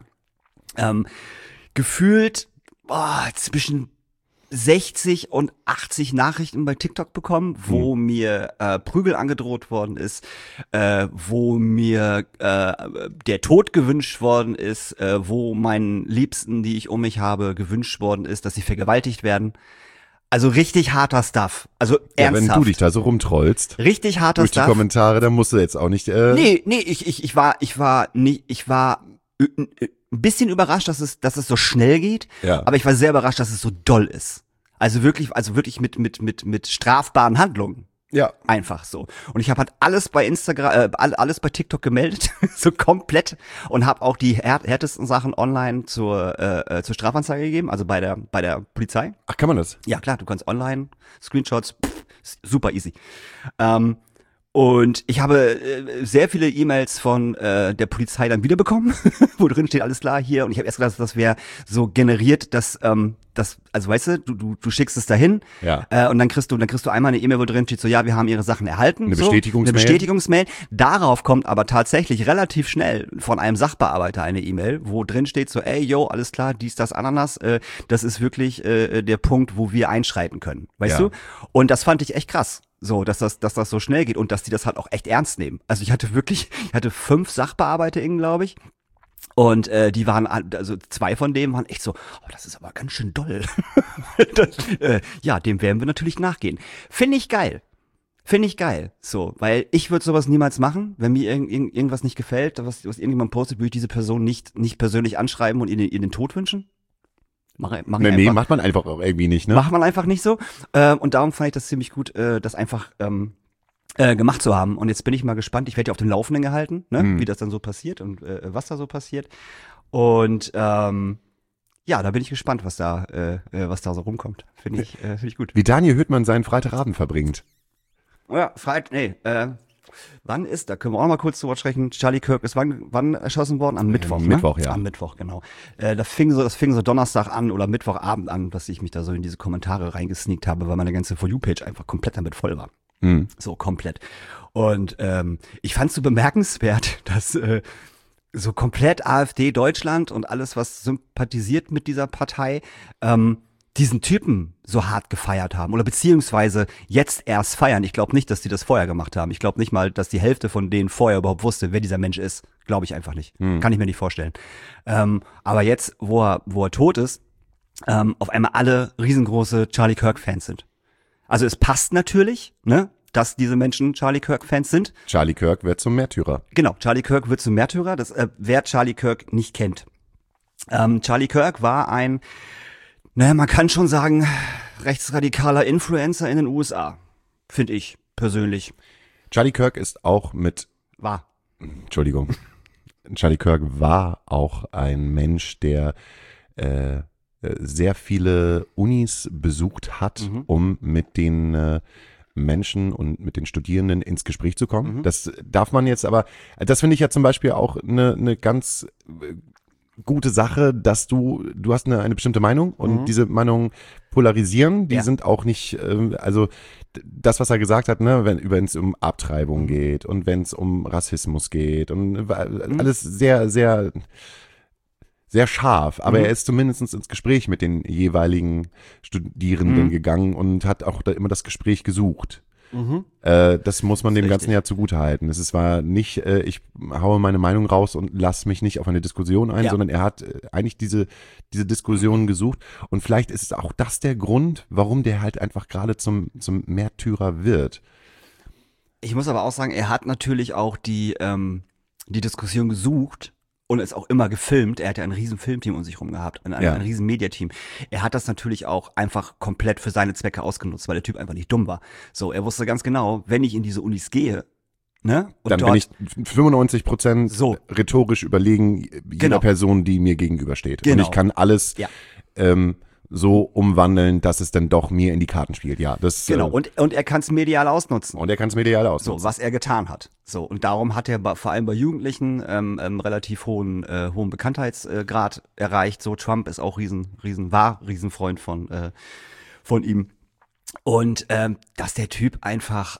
gefühlt zwischen 60 und 80 Nachrichten bei TikTok bekommen, wo mir Prügel angedroht worden ist, wo mir der Tod gewünscht worden ist, wo meinen Liebsten, die ich um mich habe, gewünscht worden ist, dass sie vergewaltigt werden. Also richtig harter Stuff. Also ernsthaft. Ja, wenn du dich da so rumtrollst. Richtig harter durch Stuff. Die Kommentare, dann musst du jetzt auch nicht... Nee, ich war ein bisschen überrascht, dass es so schnell geht, Ja. aber ich war sehr überrascht, dass es so doll ist. Also wirklich mit strafbaren Handlungen. Ja. Einfach so. Und ich habe halt alles bei Instagram, alles bei TikTok gemeldet, so komplett, und habe auch die härtesten Sachen online zur Strafanzeige gegeben, also bei der Polizei. Ach, kann man das? Ja klar, du kannst online Screenshots, super easy. Und ich habe sehr viele E-Mails von der Polizei dann wiederbekommen, wo drin steht, alles klar, hier. Und ich habe erst gedacht, das wäre so generiert, dass also weißt du schickst es dahin, ja. Und dann kriegst du einmal eine E-Mail, wo drin steht, so ja, wir haben ihre Sachen erhalten. Eine so, Bestätigungsmail. Eine Bestätigungsmail. Darauf kommt aber tatsächlich relativ schnell von einem Sachbearbeiter eine E-Mail, wo drin steht so, ey, yo, alles klar, dies, das, Ananas, das ist wirklich der Punkt, wo wir einschreiten können, weißt du? Und das fand ich echt krass. So, dass das so schnell geht und dass die das halt auch echt ernst nehmen. Also ich hatte 5 SachbearbeiterInnen, glaube ich. Und die waren, also 2 von denen waren echt so, oh, das ist aber ganz schön doll. Ja, dem werden wir natürlich nachgehen. Finde ich geil. So, weil ich würde sowas niemals machen, wenn mir irgendwas nicht gefällt, was irgendjemand postet, würde ich diese Person nicht persönlich anschreiben und ihr den Tod wünschen. Macht man einfach auch irgendwie nicht, ne? Macht man einfach nicht so. Und darum fand ich das ziemlich gut, das einfach gemacht zu haben. Und jetzt bin ich mal gespannt. Ich werde ja auf dem Laufenden gehalten, ne? Wie das dann so passiert und was da so passiert. Und ja, da bin ich gespannt, was da so rumkommt. Finde ich gut. Wie Daniel Hüttmann seinen Freitagabend verbringt. Ja, da können wir auch noch mal kurz drüber sprechen. Charlie Kirk ist wann erschossen worden? Am Mittwoch, ne? Mittwoch, ja. Am Mittwoch, genau. Das fing so Donnerstag an oder Mittwochabend an, dass ich mich da so in diese Kommentare reingesneakt habe, weil meine ganze For You-Page einfach komplett damit voll war. So komplett. Und ich fand es so bemerkenswert, dass so komplett AfD Deutschland und alles, was sympathisiert mit dieser Partei, diesen Typen so hart gefeiert haben oder beziehungsweise jetzt erst feiern. Ich glaube nicht, dass die das vorher gemacht haben. Ich glaube nicht mal, dass die Hälfte von denen vorher überhaupt wusste, wer dieser Mensch ist. Glaube ich einfach nicht. Kann ich mir nicht vorstellen. Aber jetzt, wo er tot ist, auf einmal alle riesengroße Charlie Kirk-Fans sind. Also es passt natürlich, ne, dass diese Menschen Charlie Kirk-Fans sind. Charlie Kirk wird zum Märtyrer. Genau, Charlie Kirk wird zum Märtyrer. Wer Charlie Kirk nicht kennt. Charlie Kirk war ein, man kann schon sagen, rechtsradikaler Influencer in den USA. Finde ich persönlich. Charlie Kirk ist auch Charlie Kirk war auch ein Mensch, der sehr viele Unis besucht hat, um mit den Menschen und mit den Studierenden ins Gespräch zu kommen. Das darf man jetzt aber, das finde ich ja zum Beispiel auch eine ganz gute Sache, dass du hast eine bestimmte Meinung und diese Meinungen polarisieren, die sind auch nicht, also das, was er gesagt hat, ne, wenn es um Abtreibung geht und wenn es um Rassismus geht und alles sehr, sehr, sehr scharf, aber er ist zumindest ins Gespräch mit den jeweiligen Studierenden gegangen und hat auch da immer das Gespräch gesucht. Das muss man dem Ganzen ja zugutehalten. Es war nicht, ich haue meine Meinung raus und lasse mich nicht auf eine Diskussion ein, sondern er hat eigentlich diese Diskussion gesucht. Und vielleicht ist es auch das der Grund, warum der halt einfach gerade zum Märtyrer wird. Ich muss aber auch sagen, er hat natürlich auch die Diskussion gesucht und ist auch immer gefilmt. Er hat ja ein riesen Filmteam um sich rum gehabt, ein riesen Mediateam. Er hat das natürlich auch einfach komplett für seine Zwecke ausgenutzt, weil der Typ einfach nicht dumm war. So, er wusste ganz genau, wenn ich in diese Unis gehe, ne? Und dann dort, bin ich 95% rhetorisch überlegen jeder Person, die mir gegenübersteht. Genau. Und ich kann alles so umwandeln, dass es dann doch mir in die Karten spielt. Ja, das genau. Und er kann es medial ausnutzen. Und er kann es medial ausnutzen. So, was er getan hat. So, und darum hat er vor allem bei Jugendlichen relativ hohen Bekanntheitsgrad erreicht. So, Trump ist auch Riesenfreund von ihm. Und dass der Typ einfach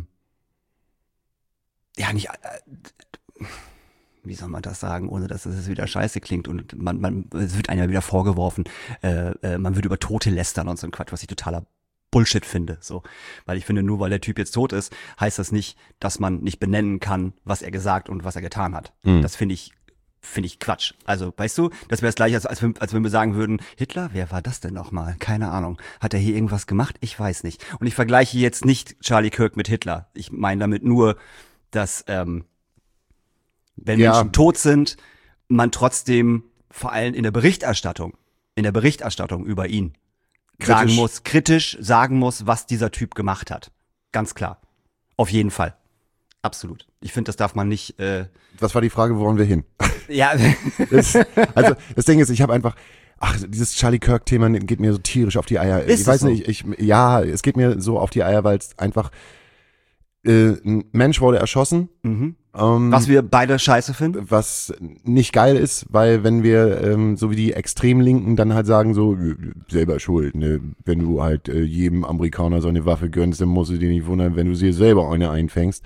nicht wie soll man das sagen, ohne dass es wieder scheiße klingt und es wird einem ja wieder vorgeworfen, man würde über Tote lästern und so ein Quatsch, was ich totaler Bullshit finde, so. Weil ich finde, nur weil der Typ jetzt tot ist, heißt das nicht, dass man nicht benennen kann, was er gesagt und was er getan hat. Das finde ich Quatsch. Also, weißt du, das wäre das gleiche, als wenn wir sagen würden, Hitler, wer war das denn nochmal? Keine Ahnung. Hat er hier irgendwas gemacht? Ich weiß nicht. Und ich vergleiche jetzt nicht Charlie Kirk mit Hitler. Ich meine damit nur, dass, wenn Menschen tot sind, man trotzdem vor allem in der Berichterstattung über ihn kritisch sagen muss, was dieser Typ gemacht hat. Ganz klar. Auf jeden Fall. Absolut. Ich finde, das darf man nicht. Was war die Frage, wo wollen wir hin? Ja. Also das Ding ist, ich habe einfach, dieses Charlie Kirk-Thema geht mir so tierisch auf die Eier. Ist ich weiß so? nicht, es geht mir so auf die Eier, weil es einfach ein Mensch wurde erschossen. Was wir beide scheiße finden. Was nicht geil ist, weil wenn wir so wie die Extremlinken dann halt sagen so, selber schuld, ne? Wenn du halt jedem Amerikaner so eine Waffe gönnst, dann musst du dir nicht wundern, wenn du dir selber eine einfängst.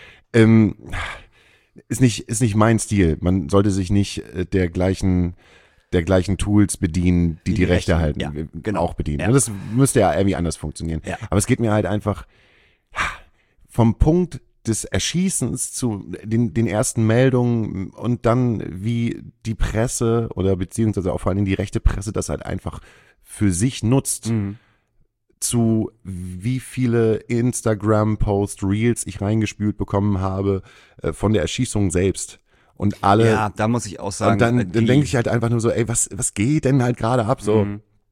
Ist nicht mein Stil. Man sollte sich nicht der gleichen Tools bedienen, die Rechte halten, auch bedienen. Ja. Das müsste ja irgendwie anders funktionieren. Ja. Aber es geht mir halt einfach vom Punkt des Erschießens zu den ersten Meldungen und dann wie die Presse oder beziehungsweise auch vor allen Dingen die rechte Presse das halt einfach für sich nutzt, zu wie viele Instagram-Posts, Reels ich reingespült bekommen habe von der Erschießung selbst. Und alle. Ja, da muss ich auch sagen. Und dann denke ich halt einfach nur so, ey, was geht denn halt gerade ab? So,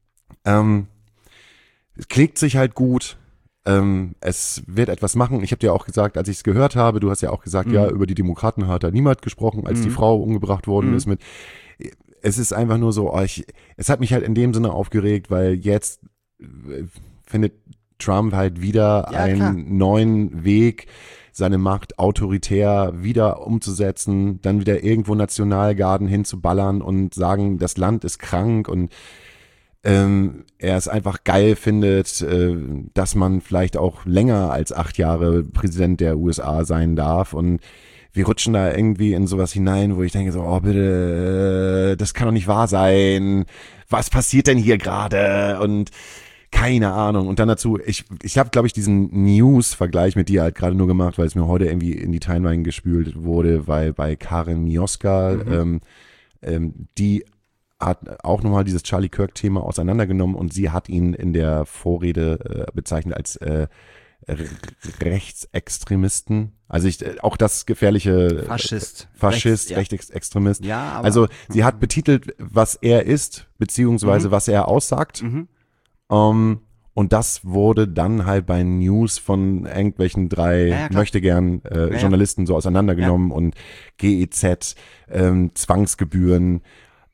es klickt sich halt gut. Es wird etwas machen. Ich habe dir auch gesagt, als ich es gehört habe, du hast ja auch gesagt, ja, über die Demokraten hat da niemand gesprochen, als die Frau umgebracht worden ist mit. Es ist einfach nur so, es hat mich halt in dem Sinne aufgeregt, weil jetzt findet Trump halt wieder einen neuen Weg, seine Macht autoritär wieder umzusetzen, dann wieder irgendwo Nationalgarden hinzuballern und sagen, das Land ist krank und er es einfach geil findet, dass man vielleicht auch länger als 8 Jahre Präsident der USA sein darf und wir rutschen da irgendwie in sowas hinein, wo ich denke so, oh bitte, das kann doch nicht wahr sein, was passiert denn hier gerade und keine Ahnung. Und dann dazu, ich habe, glaube ich, diesen News-Vergleich mit dir halt gerade nur gemacht, weil es mir heute irgendwie in die Timeline gespült wurde, weil bei Karin Mioska, die hat auch nochmal dieses Charlie Kirk-Thema auseinandergenommen und sie hat ihn in der Vorrede bezeichnet als Rechtsextremisten. Also auch das gefährliche Faschist, Rechtsextremist. Ja, aber, also sie hat betitelt, was er ist, beziehungsweise was er aussagt. Und das wurde dann halt bei News von irgendwelchen 3 möchtegern Journalisten so auseinandergenommen und GEZ, Zwangsgebühren,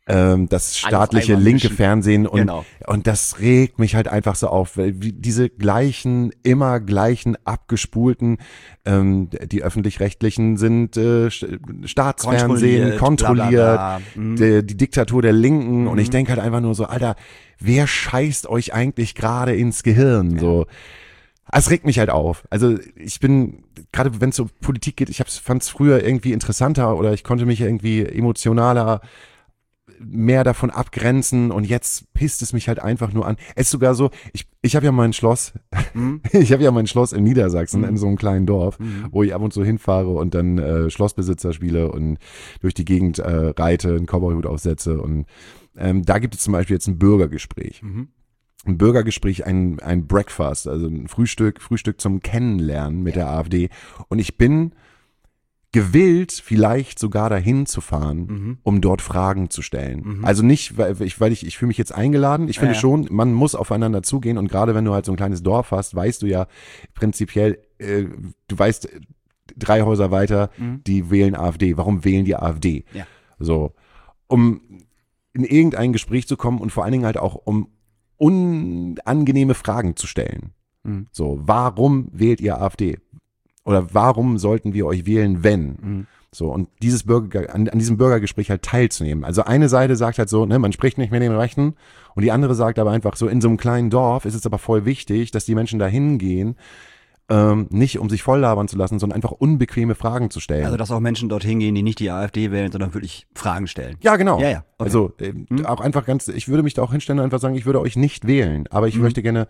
das staatliche einmal linke mischen. Fernsehen Genau. und das regt mich halt einfach so auf, weil diese immer gleichen abgespulten, die öffentlich-rechtlichen sind Staatsfernsehen, kontrolliert, bla, bla, bla. die Diktatur der Linken und ich denke halt einfach nur so, Alter, wer scheißt euch eigentlich gerade ins Gehirn, so. Es regt mich halt auf. Also ich bin, gerade wenn es um Politik geht, fand es früher irgendwie interessanter oder ich konnte mich irgendwie emotionaler mehr davon abgrenzen und jetzt pisst es mich halt einfach nur an. Es ist sogar so, ich habe ja mein Schloss, ich habe ja mein Schloss in Niedersachsen in so einem kleinen Dorf, wo ich ab und zu hinfahre und dann Schlossbesitzer spiele und durch die Gegend reite, einen Cowboyhut aufsetze und da gibt es zum Beispiel jetzt ein Bürgergespräch. Ein Bürgergespräch, ein Breakfast, also ein Frühstück zum Kennenlernen mit der AfD und ich bin gewillt, vielleicht sogar dahin zu fahren, um dort Fragen zu stellen. Also nicht, weil ich fühle mich jetzt eingeladen. Ich finde schon, man muss aufeinander zugehen und gerade wenn du halt so ein kleines Dorf hast, weißt du ja prinzipiell, du weißt, 3 Häuser weiter, die wählen AfD. Warum wählen die AfD? Ja. So, um in irgendein Gespräch zu kommen und vor allen Dingen halt auch um unangenehme Fragen zu stellen. So, warum wählt ihr AfD? Oder warum sollten wir euch wählen, wenn? So, und an diesem Bürgergespräch halt teilzunehmen. Also eine Seite sagt halt so, ne, man spricht nicht mit den Rechten und die andere sagt aber einfach so, in so einem kleinen Dorf ist es aber voll wichtig, dass die Menschen da hingehen, nicht um sich voll labern zu lassen, sondern einfach unbequeme Fragen zu stellen. Also, dass auch Menschen dorthin gehen, die nicht die AfD wählen, sondern wirklich Fragen stellen. Ja, genau. Ja. Okay. Also auch einfach ich würde mich da auch hinstellen und einfach sagen, ich würde euch nicht wählen, aber ich möchte gerne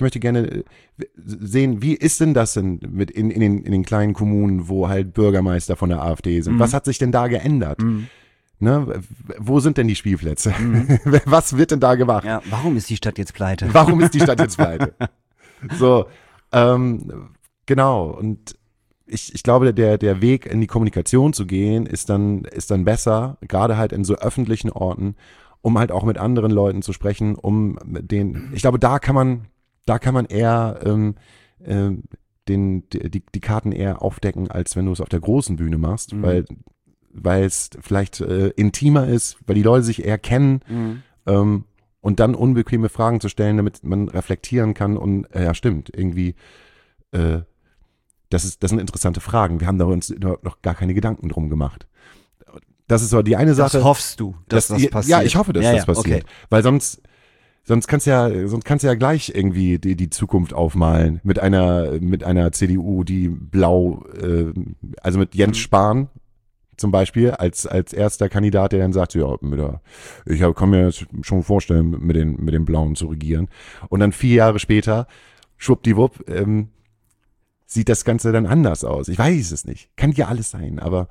sehen, wie ist denn das denn in den kleinen Kommunen, wo halt Bürgermeister von der AfD sind? Was hat sich denn da geändert? Ne? Wo sind denn die Spielplätze? Was wird denn da gemacht? Ja, warum ist die Stadt jetzt pleite? Warum ist die Stadt jetzt pleite? So, genau. Und ich glaube, der Weg in die Kommunikation zu gehen, ist dann besser, gerade halt in so öffentlichen Orten, um halt auch mit anderen Leuten zu sprechen, ich glaube, da kann man eher die Karten eher aufdecken, als wenn du es auf der großen Bühne machst, weil es vielleicht intimer ist, weil die Leute sich eher kennen, und dann unbequeme Fragen zu stellen, damit man reflektieren kann und ja, stimmt, irgendwie das sind interessante Fragen. Wir haben da uns noch gar keine Gedanken drum gemacht. Das ist so die eine Sache. Das hoffst du, dass das passiert? Ja, ich hoffe, dass das passiert. Okay. Weil sonst kannst du ja gleich irgendwie die Zukunft aufmalen mit einer CDU, die blau, also mit Jens Spahn zum Beispiel als erster Kandidat, der dann sagt, ja, ich kann mir jetzt schon vorstellen, mit den Blauen zu regieren. Und dann 4 Jahre später, schwuppdiwupp, sieht das Ganze dann anders aus. Ich weiß es nicht. Kann ja alles sein, aber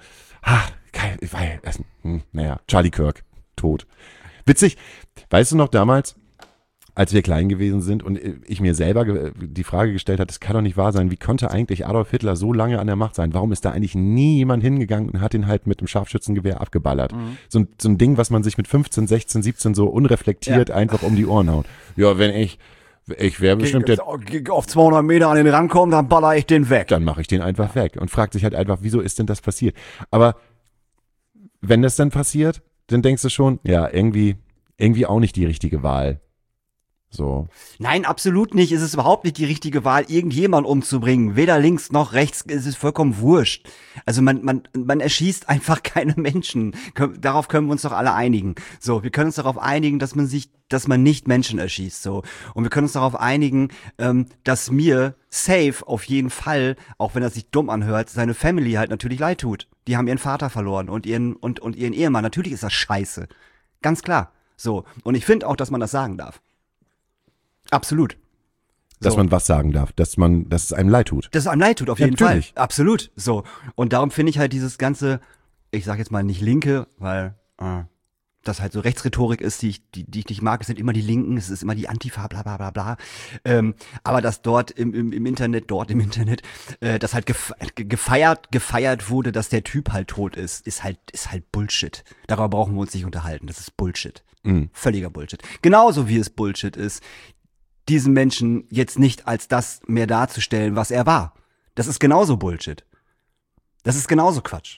naja, Charlie Kirk, tot. Witzig, weißt du noch damals, als wir klein gewesen sind und ich mir selber die Frage gestellt habe, das kann doch nicht wahr sein, wie konnte eigentlich Adolf Hitler so lange an der Macht sein? Warum ist da eigentlich nie jemand hingegangen und hat ihn halt mit dem Scharfschützengewehr abgeballert? So ein Ding, was man sich mit 15, 16, 17 so unreflektiert einfach um die Ohren haut. Ja, wenn ich wäre bestimmt auf 200 Meter an den rankommen, dann baller ich den weg. Dann mache ich den einfach weg und fragt sich halt einfach, wieso ist denn das passiert? Aber wenn das dann passiert, dann denkst du schon, ja, irgendwie auch nicht die richtige Wahl. So. Nein, absolut nicht. Es ist überhaupt nicht die richtige Wahl, irgendjemanden umzubringen. Weder links noch rechts. Es ist vollkommen wurscht. Also man erschießt einfach keine Menschen. Darauf können wir uns doch alle einigen. So, wir können uns darauf einigen, dass man nicht Menschen erschießt. So. Und wir können uns darauf einigen, dass mir safe auf jeden Fall, auch wenn das sich dumm anhört, seine Family halt natürlich leid tut. Die haben ihren Vater verloren und ihren Ehemann. Natürlich ist das scheiße. Ganz klar. So. Und ich finde auch, dass man das sagen darf. Absolut. Dass man was sagen darf, dass es einem leid tut. Dass es einem leid tut, auf jeden natürlich. Fall. Absolut. So. Und darum finde ich halt dieses ganze, ich sag jetzt mal nicht Linke, weil das halt so Rechtsrhetorik ist, die ich nicht mag. Es sind immer die Linken, es ist immer die Antifa, bla bla bla bla. Aber dass dort im Internet, das halt gefeiert wurde, dass der Typ halt tot ist halt Bullshit. Darüber brauchen wir uns nicht unterhalten. Das ist Bullshit. Völliger Bullshit. Genauso wie es Bullshit ist, diesen Menschen jetzt nicht als das mehr darzustellen, was er war. Das ist genauso Bullshit. Das ist genauso Quatsch.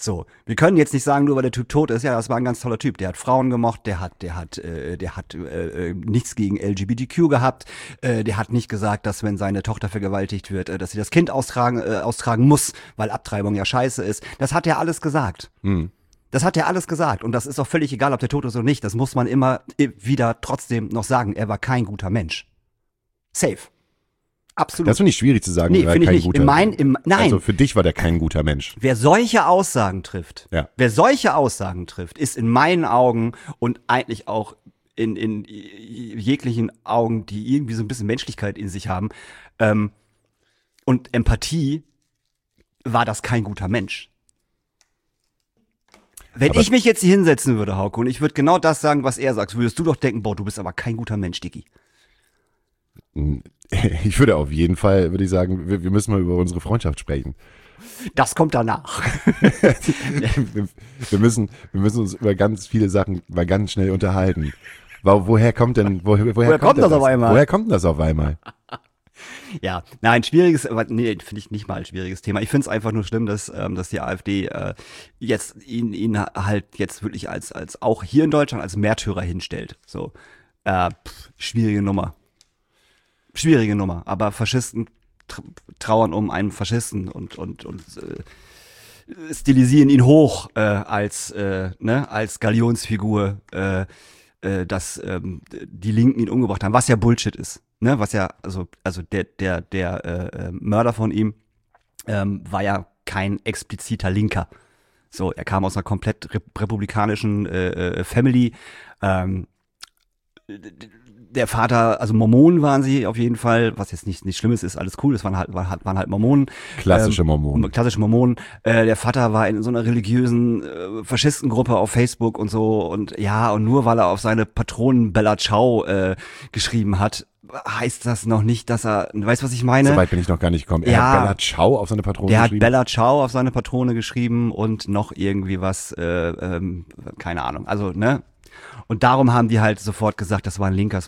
So, wir können jetzt nicht sagen, nur weil der Typ tot ist, ja, das war ein ganz toller Typ. Der hat Frauen gemocht, der hat nichts gegen LGBTQ gehabt, der hat nicht gesagt, dass wenn seine Tochter vergewaltigt wird, dass sie das Kind austragen muss, weil Abtreibung ja scheiße ist. Das hat er alles gesagt. Das hat er alles gesagt und das ist auch völlig egal, ob der tot ist oder nicht. Das muss man immer wieder trotzdem noch sagen. Er war kein guter Mensch. Safe. Absolut. Das finde ich schwierig zu sagen. Nee, finde ich nicht. Nein. Also für dich war der kein guter Mensch. Wer solche Aussagen trifft, ist in meinen Augen und eigentlich auch in jeglichen Augen, die irgendwie so ein bisschen Menschlichkeit in sich haben, und Empathie, war das kein guter Mensch. Wenn ich mich jetzt hier hinsetzen würde, Hauke, und ich würde genau das sagen, was er sagt, würdest du doch denken, boah, du bist aber kein guter Mensch, Diggi. Ich würde auf jeden Fall, würde ich sagen, wir müssen mal über unsere Freundschaft sprechen. Das kommt danach. wir müssen uns über ganz viele Sachen mal ganz schnell unterhalten. Woher kommt das auf einmal? Woher kommt das auf einmal? Ja, nein, finde ich nicht mal ein schwieriges Thema. Ich finde es einfach nur schlimm, dass die AfD jetzt ihn halt jetzt wirklich als auch hier in Deutschland als Märtyrer hinstellt. So, schwierige Nummer. Aber Faschisten trauern um einen Faschisten und stilisieren ihn hoch als Galionsfigur, dass die Linken ihn umgebracht haben, was ja Bullshit ist. Ne, was ja, also der Mörder von ihm war ja kein expliziter Linker. So, er kam aus einer komplett republikanischen Family. Der Vater, also Mormonen waren sie auf jeden Fall, was jetzt nicht Schlimmes ist, alles cool, es waren halt Mormonen. Klassische Mormonen. Der Vater war in so einer religiösen Faschistengruppe auf Facebook und so und nur weil er auf seine Patronen Bella Ciao geschrieben hat, heißt das noch nicht, dass er, weißt du, was ich meine? So weit bin ich noch gar nicht gekommen. Er hat Bella Ciao auf seine Patrone geschrieben. Der hat Bella Ciao auf seine Patrone geschrieben und noch irgendwie was, keine Ahnung, also, ne? Und darum haben die halt sofort gesagt, das war ein Linker.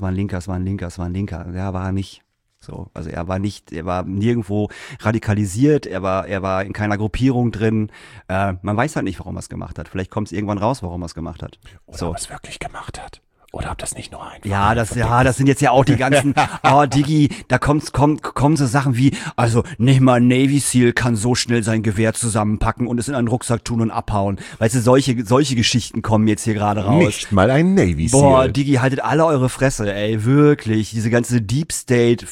Ja, war er nicht. So, also er war nirgendwo radikalisiert, er war in keiner Gruppierung drin. Man weiß halt nicht, warum er es gemacht hat. Vielleicht kommt es irgendwann raus, warum er es gemacht hat. Oder ob er es wirklich gemacht hat. Oder ob das nicht nur einfach. Das sind jetzt ja auch die ganzen, Diggi, da kommen so Sachen wie, also nicht mal ein Navy Seal kann so schnell sein Gewehr zusammenpacken und es in einen Rucksack tun und abhauen. Weißt du, solche Geschichten kommen jetzt hier gerade raus. Nicht mal ein Navy Seal. Boah, Diggi, haltet alle eure Fresse, ey, wirklich. Diese ganze Deep State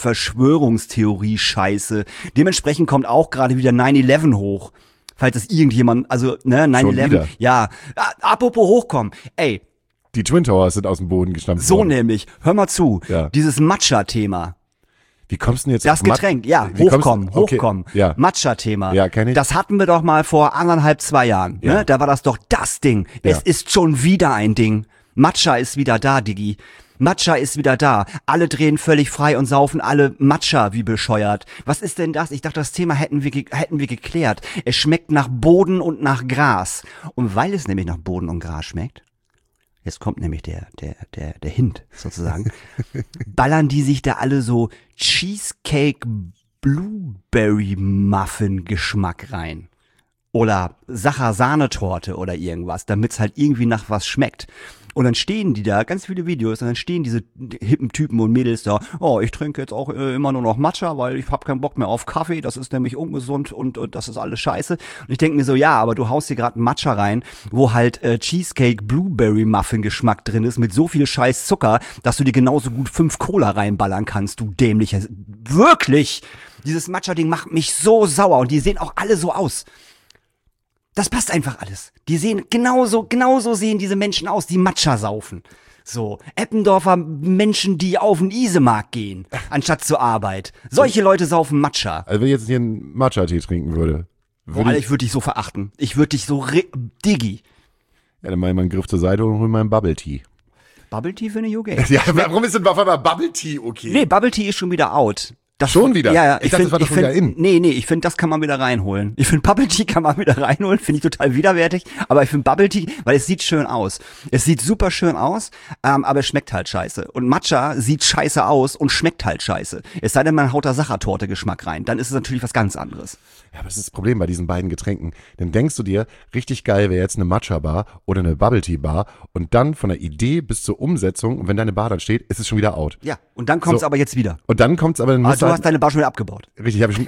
Verschwörungstheorie-Scheiße. Dementsprechend kommt auch gerade wieder 9/11 hoch. Falls das irgendjemand, also, ne, 9/11. Ja, apropos hochkommen, ey. Die Twin Towers sind aus dem Boden gestampft worden. So nämlich, hör mal zu, dieses Matcha-Thema. Wie kommst du denn jetzt auf Getränk, hochkommen. Ja. Matcha-Thema. Ja, kenn ich. Das hatten wir doch mal vor 2 Jahren. Ja. Ne? Da war das doch das Ding. Ja. Es ist schon wieder ein Ding. Matcha ist wieder da, Diggi. Matcha ist wieder da. Alle drehen völlig frei und saufen alle Matcha wie bescheuert. Was ist denn das? Ich dachte, das Thema hätten wir geklärt. Es schmeckt nach Boden und nach Gras. Und weil es nämlich nach Boden und Gras schmeckt, jetzt kommt nämlich der Hint sozusagen, ballern die sich da alle so Cheesecake Blueberry Muffin Geschmack rein. Oder Sacher-Sahnetorte oder irgendwas, damit's halt irgendwie nach was schmeckt. Und dann stehen die da, ganz viele Videos, und dann stehen diese hippen Typen und Mädels da, ich trinke jetzt auch immer nur noch Matcha, weil ich hab keinen Bock mehr auf Kaffee, das ist nämlich ungesund und das ist alles scheiße. Und ich denke mir so, ja, aber du haust hier gerade einen Matcha rein, wo halt Cheesecake Blueberry Muffin Geschmack drin ist, mit so viel scheiß Zucker, dass du dir genauso gut 5 Cola reinballern kannst, du dämlicher. Wirklich! Dieses Matcha-Ding macht mich so sauer und die sehen auch alle so aus. Das passt einfach alles. Die sehen genauso sehen diese Menschen aus, die Matcha saufen. So, Eppendorfer Menschen, die auf den Isemarkt gehen, anstatt zur Arbeit. Solche Leute saufen Matcha. Also wenn ich jetzt hier einen Matcha-Tee trinken würde. Ich würde dich so verachten. Ich würde dich so Diggi. Ja, dann mach ich mal einen Griff zur Seite und hol meinen Bubble Tea. Bubble Tea finde ich okay. Ja, warum ist denn auf einmal Bubble Tea okay? Nee, Bubble Tea ist schon wieder out. Schon wieder? Ja, ja. Ich dachte, das war doch schon wieder in. Nee, ich finde, das kann man wieder reinholen. Ich finde, Bubble Tea kann man wieder reinholen, finde ich total widerwärtig. Aber ich finde Bubble Tea, weil es sieht schön aus. Es sieht super schön aus, aber es schmeckt halt scheiße. Und Matcha sieht scheiße aus und schmeckt halt scheiße. Es sei denn, man haut da Sachertorte-Geschmack rein. Dann ist es natürlich was ganz anderes. Ja, aber das ist das Problem bei diesen beiden Getränken. Dann denkst du dir, richtig geil wäre jetzt eine Matcha-Bar oder eine Bubble-Tea-Bar und dann von der Idee bis zur Umsetzung, und wenn deine Bar dann steht, ist es schon wieder out. Ja, und dann kommt's So. aber jetzt wieder. Und dann kommt's aber, dann Aber musst du du hast deine Bar schon wieder abgebaut. richtig, habe ich schon,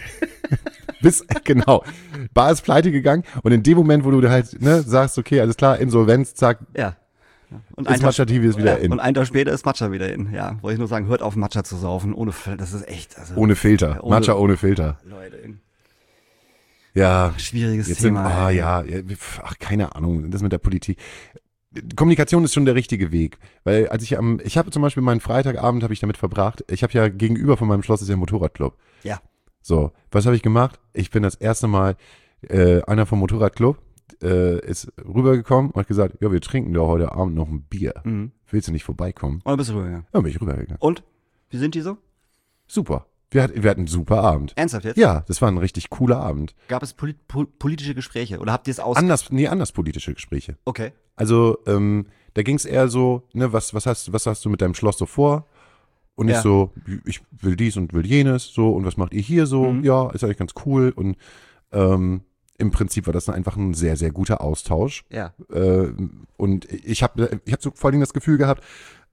genau. Bar ist pleite gegangen und in dem Moment, wo du halt, sagst, okay, alles klar, Insolvenz, zack, Ja. Und ist Matcha TV ist wieder in. Und einen Tag später ist Matcha wieder in. Ja, wollte ich nur sagen, hört auf Matcha zu saufen. Das ist echt. Also, Ohne Filter. Matcha ohne Filter. Leute, Ja. schwieriges Jetzt Thema. keine Ahnung, das mit der Politik. Kommunikation ist schon der richtige Weg, weil ich habe zum Beispiel meinen Freitagabend habe ich damit verbracht. Ich habe ja gegenüber von meinem Schloss ist ja ein Motorradclub. Ja. So, was habe ich gemacht? Ich bin das erste Mal einer vom Motorradclub ist rübergekommen und hat gesagt, ja, wir trinken doch heute Abend noch ein Bier. Mhm. Willst du nicht vorbeikommen? Oder bist du rübergegangen? Ja, bin ich rübergegangen. Und? Wie sind die so? Super. Wir hatten einen super Abend. Ernsthaft jetzt? Ja, das war ein richtig cooler Abend. Gab es politische Gespräche? Oder habt ihr es Anders politische Gespräche. Okay. Also, da ging es eher so, was hast du mit deinem Schloss so vor? Und ich Ja. so, ich will dies und will jenes, so, und was macht ihr hier so? Mhm. Ja, ist eigentlich ganz cool. Und im Prinzip war das einfach ein sehr, sehr guter Austausch. Ja. Und ich hab so vor allem das Gefühl gehabt,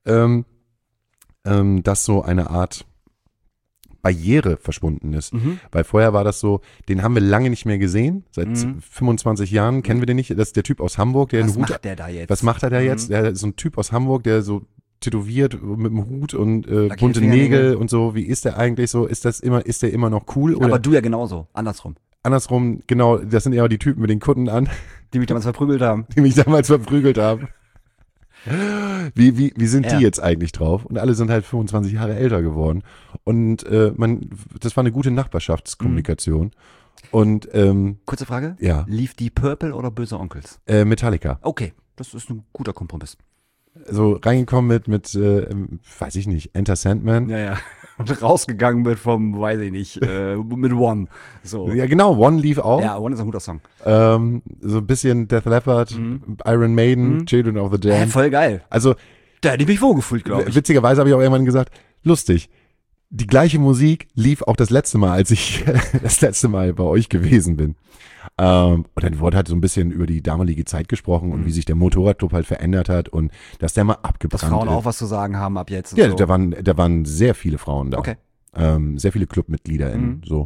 dass so eine Art Barriere verschwunden ist. Mhm. Weil vorher war das so, den haben wir lange nicht mehr gesehen. Seit 25 Jahren kennen wir den nicht. Das ist der Typ aus Hamburg, der Was einen Hut. macht der da jetzt? Was macht er da jetzt? Der ist so ein Typ aus Hamburg, der so tätowiert mit dem Hut und bunte Fingernägel. Nägel und so. Wie ist der eigentlich so? Ist der immer noch cool? Oder Aber du ja genauso. Andersrum. andersrum, genau, das sind ja die Typen mit den Kutten an, Die mich damals verprügelt haben. die mich damals verprügelt haben. Wie sind Ja. die jetzt eigentlich drauf? Und alle sind halt 25 Jahre älter geworden. Und das war eine gute Nachbarschaftskommunikation. Und Kurze Frage. ja, Lief die Purple oder Böse Onkels? Metallica. Okay. Das ist ein guter Kompromiss. So reingekommen mit weiß ich nicht, Enter Sandman. Ja. Und rausgegangen wird vom, weiß ich nicht, mit One. So. Ja, genau, One lief auch. Ja, One ist ein guter Song. So ein bisschen Death Leppard, Iron Maiden, Children of the Damned. Voll geil. Also Da hätte ich mich wohlgefühlt, glaube ich. witzigerweise habe ich auch irgendwann gesagt, lustig, die gleiche Musik lief auch das letzte Mal, als ich das letzte Mal bei euch gewesen bin. Und dann wurde halt so ein bisschen über die damalige Zeit gesprochen und wie sich der Motorradclub halt verändert hat und dass der mal abgebrannt Dass Frauen ist. auch was zu sagen haben ab jetzt. und Ja, so. da waren sehr viele Frauen da. Okay. Sehr viele ClubmitgliederInnen, so.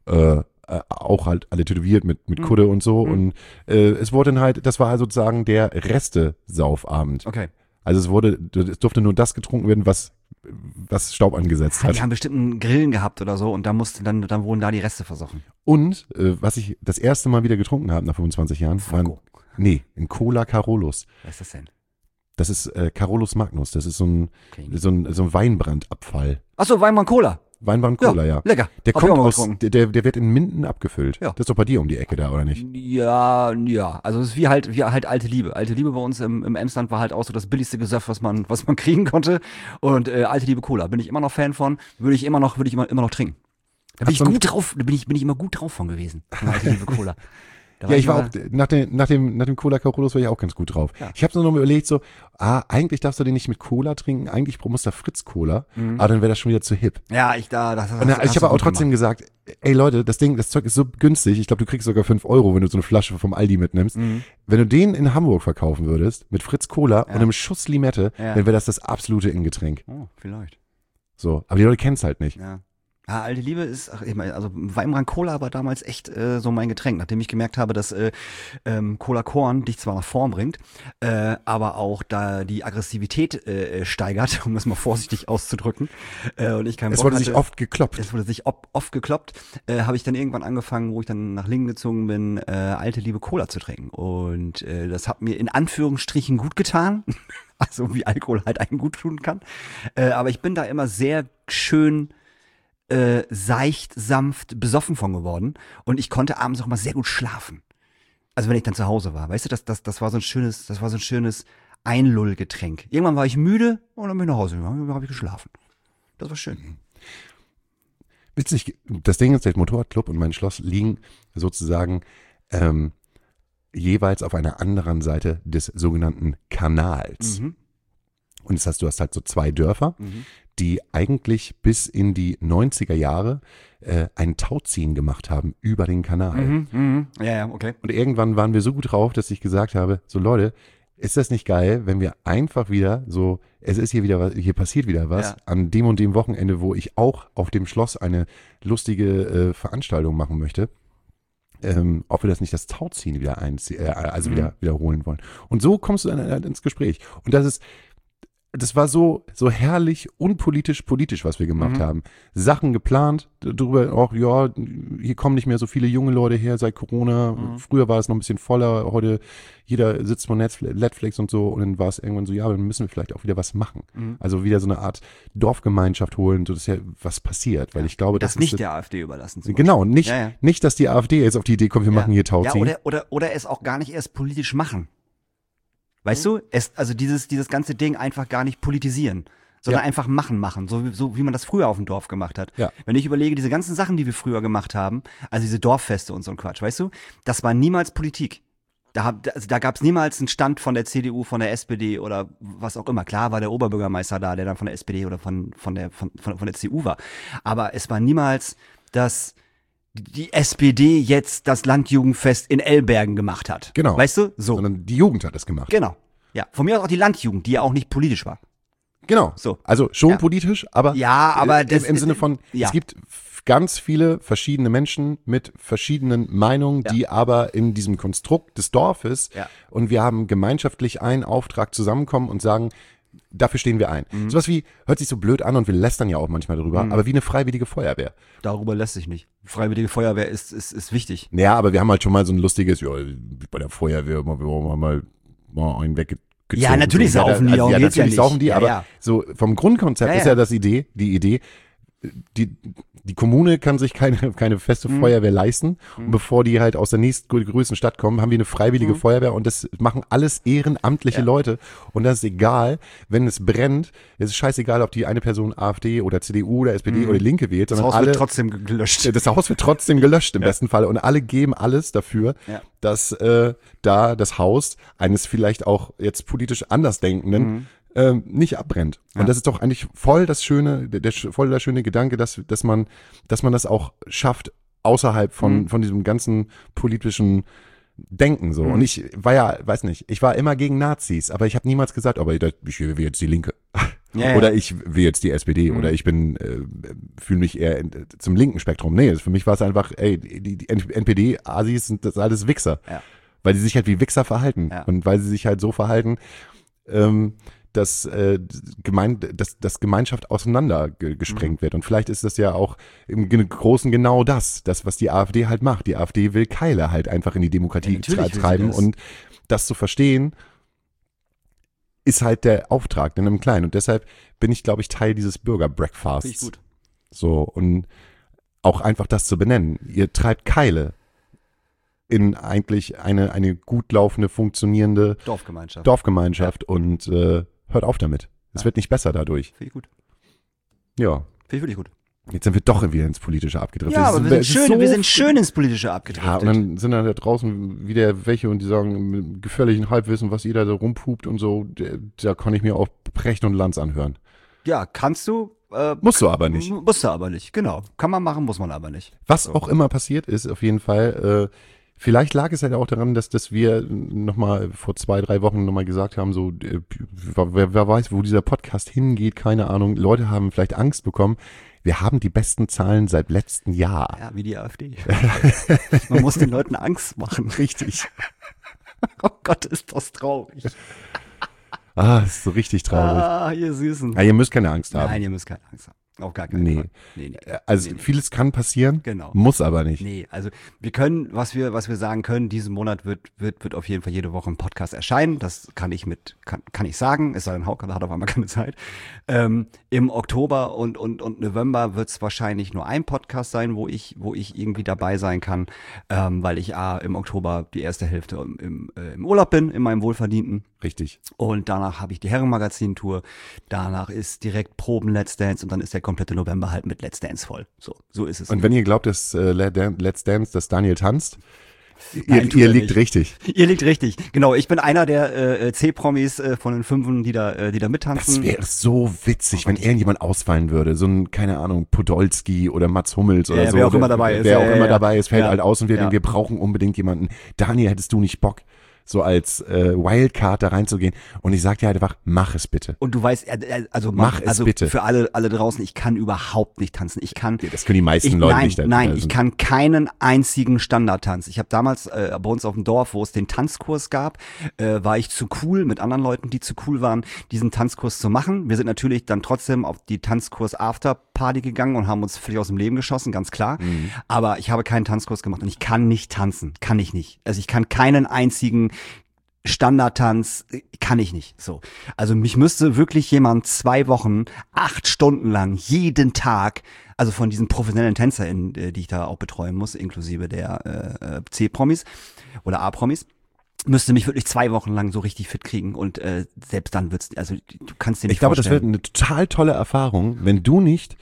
Auch halt alle tätowiert mit Kudde und so. Und es wurde dann halt, das war halt sozusagen der Reste-Saufabend. Okay. Also es durfte nur das getrunken werden, was Staub angesetzt hat. Die haben bestimmt einen Grillen gehabt oder so und dann wurden da die Reste versoffen. Und was ich das erste Mal wieder getrunken habe nach 25 Jahren, waren, ein Cola Carolus. Was ist das denn? Das ist Carolus Magnus. Das ist so ein Weinbrandabfall. Achso, Weinmann Cola. Weinbrand-Cola, ja. Lecker. Der Hab ich kommt auch mal aus, getrunken. der wird in Minden abgefüllt. Ja. Das ist doch bei dir um die Ecke da, oder nicht? Ja. Also es ist wie halt alte Liebe. Alte Liebe bei uns im Emsland war halt auch so das billigste Gesöff, was man kriegen konnte. Und alte Liebe Cola. Bin ich immer noch Fan von, würde ich immer noch trinken. Da bin ich gut drauf, bin ich immer gut drauf von gewesen. Von Alte Liebe Cola. Da Ja, ich war mal- auch, nach dem Cola Carolus war ich auch ganz gut drauf. Ja. Ich habe so noch mal überlegt, so, eigentlich darfst du den nicht mit Cola trinken, eigentlich muss da Fritz Cola, aber dann wäre das schon wieder zu hip. Ja, Ich habe auch trotzdem gesagt, ey Leute, das Zeug ist so günstig, ich glaube, du kriegst sogar 5 €, wenn du so eine Flasche vom Aldi mitnimmst. Wenn du den in Hamburg verkaufen würdest, mit Fritz Cola und einem Schuss Limette, Ja. dann wäre das absolute Innengetränk. Oh, vielleicht. So, aber die Leute kennen es halt nicht. Ja. Ja, alte Liebe ist, also Weinbrand Cola war damals echt so mein Getränk, nachdem ich gemerkt habe, dass Cola Korn dich zwar nach Form bringt, aber auch da die Aggressivität steigert, um das mal vorsichtig auszudrücken. Und ich keinen Es Bock wurde hatte. sich oft gekloppt. Es wurde sich oft gekloppt, habe ich dann irgendwann angefangen, wo ich dann nach Lingen gezogen bin, alte Liebe Cola zu trinken. Und das hat mir in Anführungsstrichen gut getan. Also wie Alkohol halt einen gut tun kann. Aber ich bin da immer sehr schön seicht, sanft, besoffen von geworden. Und ich konnte abends auch mal sehr gut schlafen. Also wenn ich dann zu Hause war. Weißt du, das war so ein schönes Einlullgetränk. Irgendwann war ich müde und dann bin ich nach Hause gegangen, dann habe ich geschlafen. Das war schön. witzig, das Ding ist, der Motorradclub und mein Schloss liegen sozusagen jeweils auf einer anderen Seite des sogenannten Kanals. Und das heißt, du hast halt so zwei Dörfer, die eigentlich bis in die 90er Jahre ein Tauziehen gemacht haben über den Kanal. Ja, okay. Und irgendwann waren wir so gut drauf, dass ich gesagt habe, so Leute, ist das nicht geil, wenn wir einfach wieder so, es ist hier wieder was, hier passiert wieder was, an dem und dem Wochenende, wo ich auch auf dem Schloss eine lustige Veranstaltung machen möchte, ob wir das nicht das Tauziehen wieder wiederholen wollen. Und so kommst du dann ins Gespräch. Und das war so herrlich unpolitisch, politisch, was wir gemacht haben. Sachen geplant, darüber auch, ja, hier kommen nicht mehr so viele junge Leute her seit Corona. Früher war es noch ein bisschen voller, heute jeder sitzt vor Netflix und so und dann war es irgendwann so, ja, dann müssen wir vielleicht auch wieder was machen. Also wieder so eine Art Dorfgemeinschaft holen, so dass ja was passiert, weil ich glaube, das nicht der AfD überlassen. Genau, nicht, dass die AfD jetzt auf die Idee kommt, wir machen hier Tauziehen. Ja, oder es auch gar nicht erst politisch machen. Weißt du, also dieses ganze Ding einfach gar nicht politisieren, sondern einfach machen, so wie man das früher auf dem Dorf gemacht hat. Ja. Wenn ich überlege, diese ganzen Sachen, die wir früher gemacht haben, also diese Dorffeste und so ein Quatsch, weißt du, das war niemals Politik. Da gab es niemals einen Stand von der CDU, von der SPD oder was auch immer. Klar war der Oberbürgermeister da, der dann von der SPD oder von der CDU war. Aber es war niemals, dass die SPD jetzt das Landjugendfest in Elbergen gemacht hat. Genau. Weißt du? So. Sondern die Jugend hat das gemacht. Genau. Ja. Von mir aus auch die Landjugend, die ja auch nicht politisch war. Genau. So. Also schon politisch, aber, im Sinne von, es gibt ganz viele verschiedene Menschen mit verschiedenen Meinungen, die aber in diesem Konstrukt des Dorfes und wir haben gemeinschaftlich einen Auftrag zusammenkommen und sagen, dafür stehen wir ein. Sowas wie, hört sich so blöd an und wir lästern ja auch manchmal drüber, aber wie eine freiwillige Feuerwehr. Darüber lässt sich nicht. Freiwillige Feuerwehr ist wichtig. Naja, aber wir haben halt schon mal so ein lustiges, ja, bei der Feuerwehr, wir haben mal einen weggezogen. Ja, natürlich saufen die auch. Natürlich saufen die, aber so vom Grundkonzept ist ja die Idee, die Kommune kann sich keine feste Feuerwehr leisten. Und bevor die halt aus der nächstgrößten Stadt kommen, haben wir eine freiwillige Feuerwehr und das machen alles ehrenamtliche Leute. Und das ist egal, wenn es brennt, es ist scheißegal, ob die eine Person AfD oder CDU oder SPD oder Linke wählt. Das Haus wird trotzdem gelöscht. Das Haus wird trotzdem gelöscht im besten Fall. Und alle geben alles dafür, dass da das Haus eines vielleicht auch jetzt politisch Andersdenkenden nicht abbrennt. Und das ist doch eigentlich voll das schöne, voll der schöne Gedanke, dass man das auch schafft, außerhalb von diesem ganzen politischen Denken so. Und ich war ich war immer gegen Nazis, aber ich habe niemals gesagt, aber ich will jetzt die Linke. Oder ich will jetzt die SPD oder ich fühle mich eher zum linken Spektrum. Nee, für mich war es einfach, die NPD-Asis sind das alles Wichser. Ja. Weil sie sich halt wie Wichser verhalten. Ja. Und weil sie sich halt so verhalten, dass Gemeinschaft auseinander gesprengt wird. Und vielleicht ist das ja auch im Großen genau das, was die AfD halt macht. Die AfD will Keile halt einfach in die Demokratie treiben. Und das zu verstehen, ist halt der Auftrag in einem Kleinen. Und deshalb bin ich, glaube ich, Teil dieses Bürger-Breakfasts. Finde ich gut. So, und auch einfach das zu benennen. Ihr treibt Keile in eigentlich eine gut laufende, funktionierende Dorfgemeinschaft und hört auf damit. Es wird nicht besser dadurch. Finde ich gut. Ja. Finde ich wirklich gut. Jetzt sind wir doch wieder ins Politische abgedriftet. Ja, aber wir sind schön ins Politische abgedriftet. Ja, und dann sind da draußen wieder welche und die sagen mit gefährlichen Halbwissen, was ihr da so rumpupt und so, da kann ich mir auch Brecht und Lanz anhören. Ja, kannst du. Musst du aber nicht. Musst du aber nicht, genau. Kann man machen, muss man aber nicht. Was auch immer passiert ist, auf jeden Fall, vielleicht lag es halt auch daran, dass wir nochmal vor 2-3 Wochen nochmal gesagt haben, so, wer weiß, wo dieser Podcast hingeht, keine Ahnung. Leute haben vielleicht Angst bekommen. Wir haben die besten Zahlen seit letztem Jahr. Ja, wie die AfD. Man muss den Leuten Angst machen. Richtig. Oh Gott, ist das traurig. Das ist so richtig traurig. Ihr Süßen. Ja, ihr müsst keine Angst haben. Nein, ihr müsst keine Angst haben. Auf gar keinen Fall. Nee. Also vieles kann passieren, genau. Muss aber nicht. Nee, also wir können, was wir sagen können, diesen Monat wird auf jeden Fall jede Woche ein Podcast erscheinen. Das kann ich sagen, es sei denn, Hauke hat auf einmal keine Zeit. Im Oktober und November wird es wahrscheinlich nur ein Podcast sein, wo ich irgendwie dabei sein kann, weil ich im Oktober die erste Hälfte im Urlaub bin, in meinem Wohlverdienten. Richtig. Und danach habe ich die Herrenmagazin-Tour. Danach ist direkt Proben Let's Dance und dann ist der komplette November halt mit Let's Dance voll. So ist es. Und wenn ihr glaubt, dass Let's Dance, dass Daniel tanzt, Nein, ihr liegt richtig. Ihr liegt richtig. Genau, ich bin einer der C-Promis von den Fünfen, die da mittanzen. Das wäre so witzig, wenn irgendjemand ausfallen würde. So ein, keine Ahnung, Podolski oder Mats Hummels oder so. Wer auch immer dabei ist. Wer auch immer dabei ist, fällt Ja. halt aus und wir Ja. denken, wir brauchen unbedingt jemanden. Daniel, hättest du nicht Bock, so als Wildcard da reinzugehen? Und ich sag dir halt einfach, mach es bitte. Und du weißt, Mach es bitte. Für alle draußen, ich kann überhaupt nicht tanzen. Ich kann Das können die meisten Leute nein, nicht. Nein, also, ich kann keinen einzigen Standardtanz. Ich habe damals bei uns auf dem Dorf, wo es den Tanzkurs gab, war ich zu cool mit anderen Leuten, die zu cool waren, diesen Tanzkurs zu machen. Wir sind natürlich dann trotzdem auf die Tanzkurs-Afterparty gegangen und haben uns völlig aus dem Leben geschossen, ganz klar. Aber ich habe keinen Tanzkurs gemacht und ich kann nicht tanzen. Kann ich nicht. Also ich kann keinen einzigen Standardtanz kann ich nicht. So. Also mich müsste wirklich jemand 2 Wochen, 8 Stunden lang, jeden Tag, also von diesen professionellen TänzerInnen, die ich da auch betreuen muss, inklusive der C-Promis oder A-Promis, müsste mich wirklich 2 Wochen lang so richtig fit kriegen und selbst dann wird's, also du kannst dir nicht ich glaube, das wird vorstellen. eine total tolle Erfahrung, wenn du nicht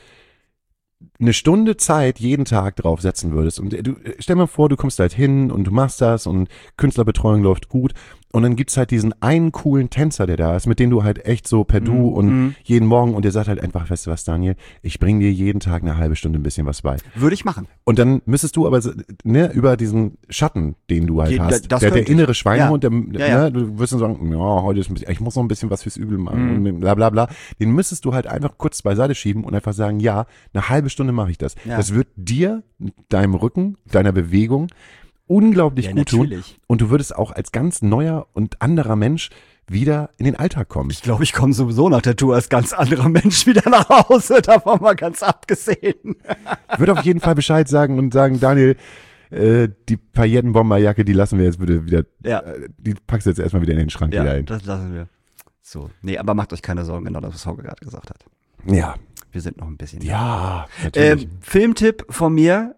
eine Stunde Zeit jeden Tag drauf setzen würdest. Und du stell mal vor, du kommst halt hin und du machst das und Künstlerbetreuung läuft gut. Und dann gibt's halt diesen einen coolen Tänzer, der da ist, mit dem du halt echt so per Du und jeden Morgen, und der sagt halt einfach, weißt du was, Daniel, ich bring dir jeden Tag eine halbe Stunde ein bisschen was bei. Würde ich machen. Und dann müsstest du aber über diesen Schatten, den du halt hast, das der könnte ich. innere Schweinehund, Ja. du wirst dann sagen, ja, heute ist ein bisschen, ich muss noch ein bisschen was fürs Übel machen und bla bla bla. Den müsstest du halt einfach kurz beiseite schieben und einfach sagen, ja, eine halbe Stunde mache ich das. Ja. Das wird dir, deinem Rücken, deiner Bewegung unglaublich Ja, gut tun. natürlich. Und du würdest auch als ganz neuer und anderer Mensch wieder in den Alltag kommen. Ich glaube, ich komme sowieso nach der Tour als ganz anderer Mensch wieder nach Hause, davon mal ganz abgesehen. Ich würde auf jeden Fall Bescheid sagen und sagen, Daniel, die Paillettenbomberjacke, die lassen wir jetzt bitte wieder, Ja. die packst du jetzt erstmal wieder in den Schrank wieder Ja, hin. das lassen wir. So, nee, aber macht euch keine Sorgen, genau das, was Hauke gerade gesagt hat. Ja. Wir sind noch ein bisschen. Ja, natürlich. Filmtipp von mir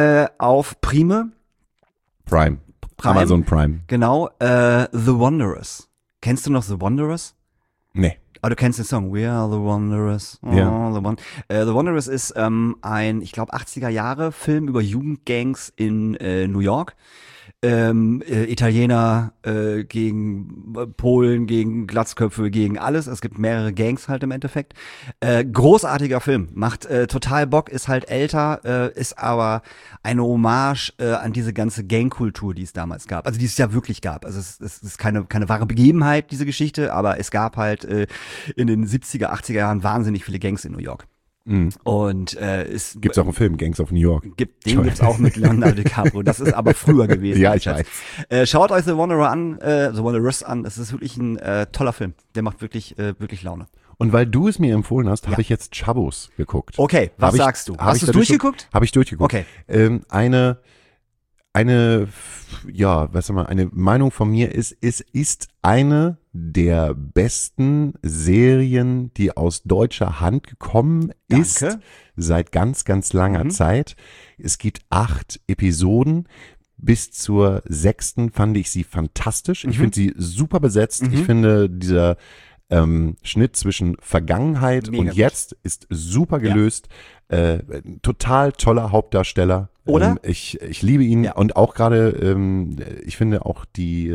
auf Prime. Prime. Amazon Prime. Genau, The Wanderers. Kennst du noch The Wanderers? Nee. Ah, du kennst den Song We Are the Wanderers. Oh, Ja. The Wanderers ist ein, ich glaube, 80er Jahre Film über Jugendgangs in New York. Italiener gegen Polen, gegen Glatzköpfe, gegen alles. Es gibt mehrere Gangs halt im Endeffekt. Großartiger Film, macht total Bock, ist halt älter, ist aber eine Hommage an diese ganze Gangkultur, die es damals gab. Also die es ja wirklich gab. Also es ist keine wahre Begebenheit, diese Geschichte, aber es gab halt in den 70er, 80er Jahren wahnsinnig viele Gangs in New York. Und es Gibt's auch einen Film, Gangs of New York. den gibt's auch mit Leonardo DiCaprio. Das ist aber früher gewesen. Ja, mein ich Schatz. weiß. Schaut euch The Wanderers an. Es ist wirklich ein toller Film. Der macht wirklich Laune. Und weil du es mir empfohlen hast, habe ich jetzt Chabos geguckt. Okay, was sagst du? Hast du es durchgeguckt? Habe ich durchgeguckt. Okay. Eine Meinung von mir ist, es ist eine der besten Serien, die aus deutscher Hand gekommen ist, Danke. seit ganz, ganz langer Zeit. Es gibt 8 Episoden. Bis zur 6. fand ich sie fantastisch. Ich finde sie super besetzt. Ich finde dieser Schnitt zwischen Vergangenheit Mega und gut. jetzt ist super gelöst. Total toller Hauptdarsteller. Oder? Ich liebe ihn Ja. und auch gerade, ich finde auch die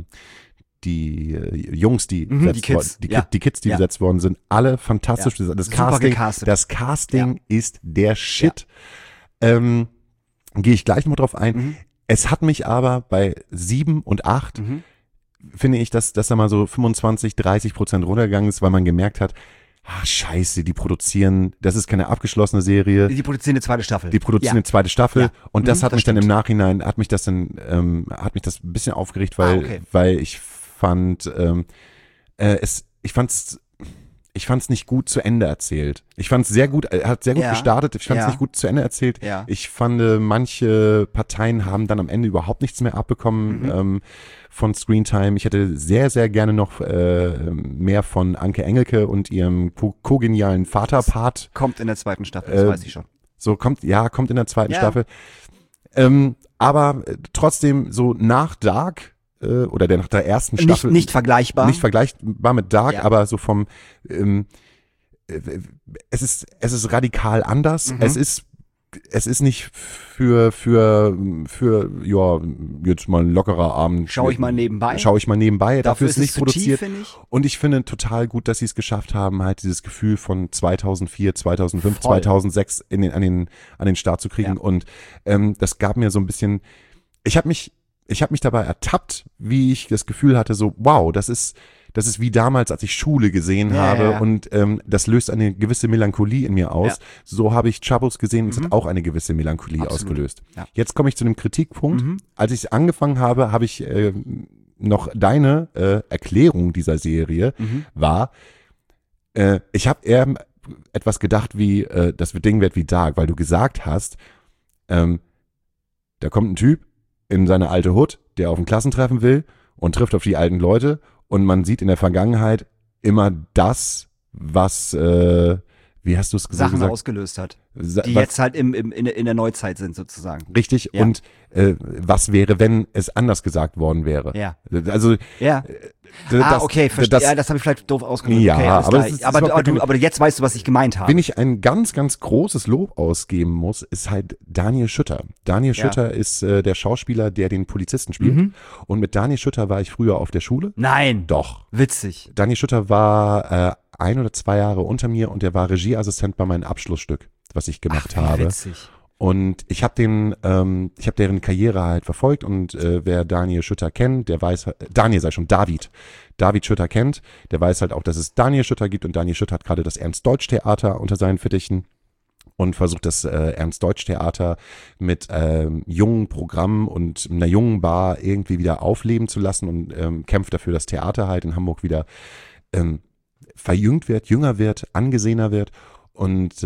Jungs, die die Kids, die Kids, die Ja. besetzt worden sind, alle fantastisch. Ja. Das Super Casting, gecastet. das Casting ist der Shit. Gehe ich gleich mal drauf ein. Es hat mich aber bei 7 und 8 finde ich, dass da mal so 25-30% runtergegangen ist, weil man gemerkt hat, scheiße, die produzieren, das ist keine abgeschlossene Serie. Die produzieren eine zweite Staffel. Die produzieren eine zweite Staffel Ja. und das hat das mich dann im stimmt. Nachhinein, hat mich das ein bisschen aufgeregt, weil, okay. weil ich fand, ich fand's nicht gut zu Ende erzählt. Ich fand's sehr gut, er hat sehr gut Ja. gestartet, ich fand's Ja. nicht gut zu Ende erzählt. Ja. Ich fand, manche Parteien haben dann am Ende überhaupt nichts mehr abbekommen von Screentime. Ich hätte sehr, sehr gerne noch mehr von Anke Engelke und ihrem kogenialen Vaterpart. Kommt in der zweiten Staffel, das weiß ich schon. So kommt in der zweiten Ja. Staffel. Aber trotzdem so nach Dark oder der nach der ersten Staffel Nicht vergleichbar. nicht vergleichbar mit Dark, Ja. aber so vom es ist radikal anders. Es ist nicht für ja, jetzt mal ein lockerer Abend. Schau ich mal nebenbei. Dafür ist nicht es zu tief, produziert. finde ich. Und ich finde total gut, dass sie es geschafft haben, halt dieses Gefühl von 2004, 2005, Voll. 2006 an den Start zu kriegen. Ja. Und das gab mir so ein bisschen, ich habe mich dabei ertappt, wie ich das Gefühl hatte, so wow, das ist wie damals, als ich Schule gesehen habe ja. und das löst eine gewisse Melancholie in mir aus. Ja. So habe ich Chabos gesehen und es hat auch eine gewisse Melancholie Absolut. ausgelöst. Ja. Jetzt komme ich zu einem Kritikpunkt. Als ich angefangen habe, habe ich noch deine Erklärung dieser Serie war, ich habe eher etwas gedacht wie, das Ding wird wie Dark, weil du gesagt hast, da kommt ein Typ in seine alte Hut, der auf ein Klassentreffen will und trifft auf die alten Leute und man sieht in der Vergangenheit immer das, was, wie hast du es Sachen gesagt? ausgelöst hat, Sa- die was- jetzt halt in der Neuzeit sind sozusagen. Richtig. Ja. Und was wäre, wenn es anders gesagt worden wäre? Ja. Also Ja. Okay, verstehe. Ja, das habe ich vielleicht doof ausgedrückt. Ja, okay, alles aber klar. es ist aber, überhaupt kein- aber jetzt weißt du, was ich gemeint habe. Wenn ich ein ganz, ganz großes Lob ausgeben muss, ist halt Daniel Schütter. Daniel Ja. Schütter ist der Schauspieler, der den Polizisten spielt. Und mit Daniel Schütter war ich früher auf der Schule. Nein. Doch. Witzig. Daniel Schütter war 1 oder 2 Jahre unter mir und der war Regieassistent bei meinem Abschlussstück, was ich gemacht habe. Witzig. Und ich habe deren Karriere halt verfolgt und wer Daniel Schütter kennt, der weiß, David Schütter kennt, der weiß halt auch, dass es Daniel Schütter gibt und Daniel Schütter hat gerade das Ernst-Deutsch-Theater unter seinen Fittichen und versucht das Ernst-Deutsch-Theater mit jungen Programmen und einer jungen Bar irgendwie wieder aufleben zu lassen und kämpft dafür, dass Theater halt in Hamburg wieder verjüngt wird, jünger wird, angesehener wird und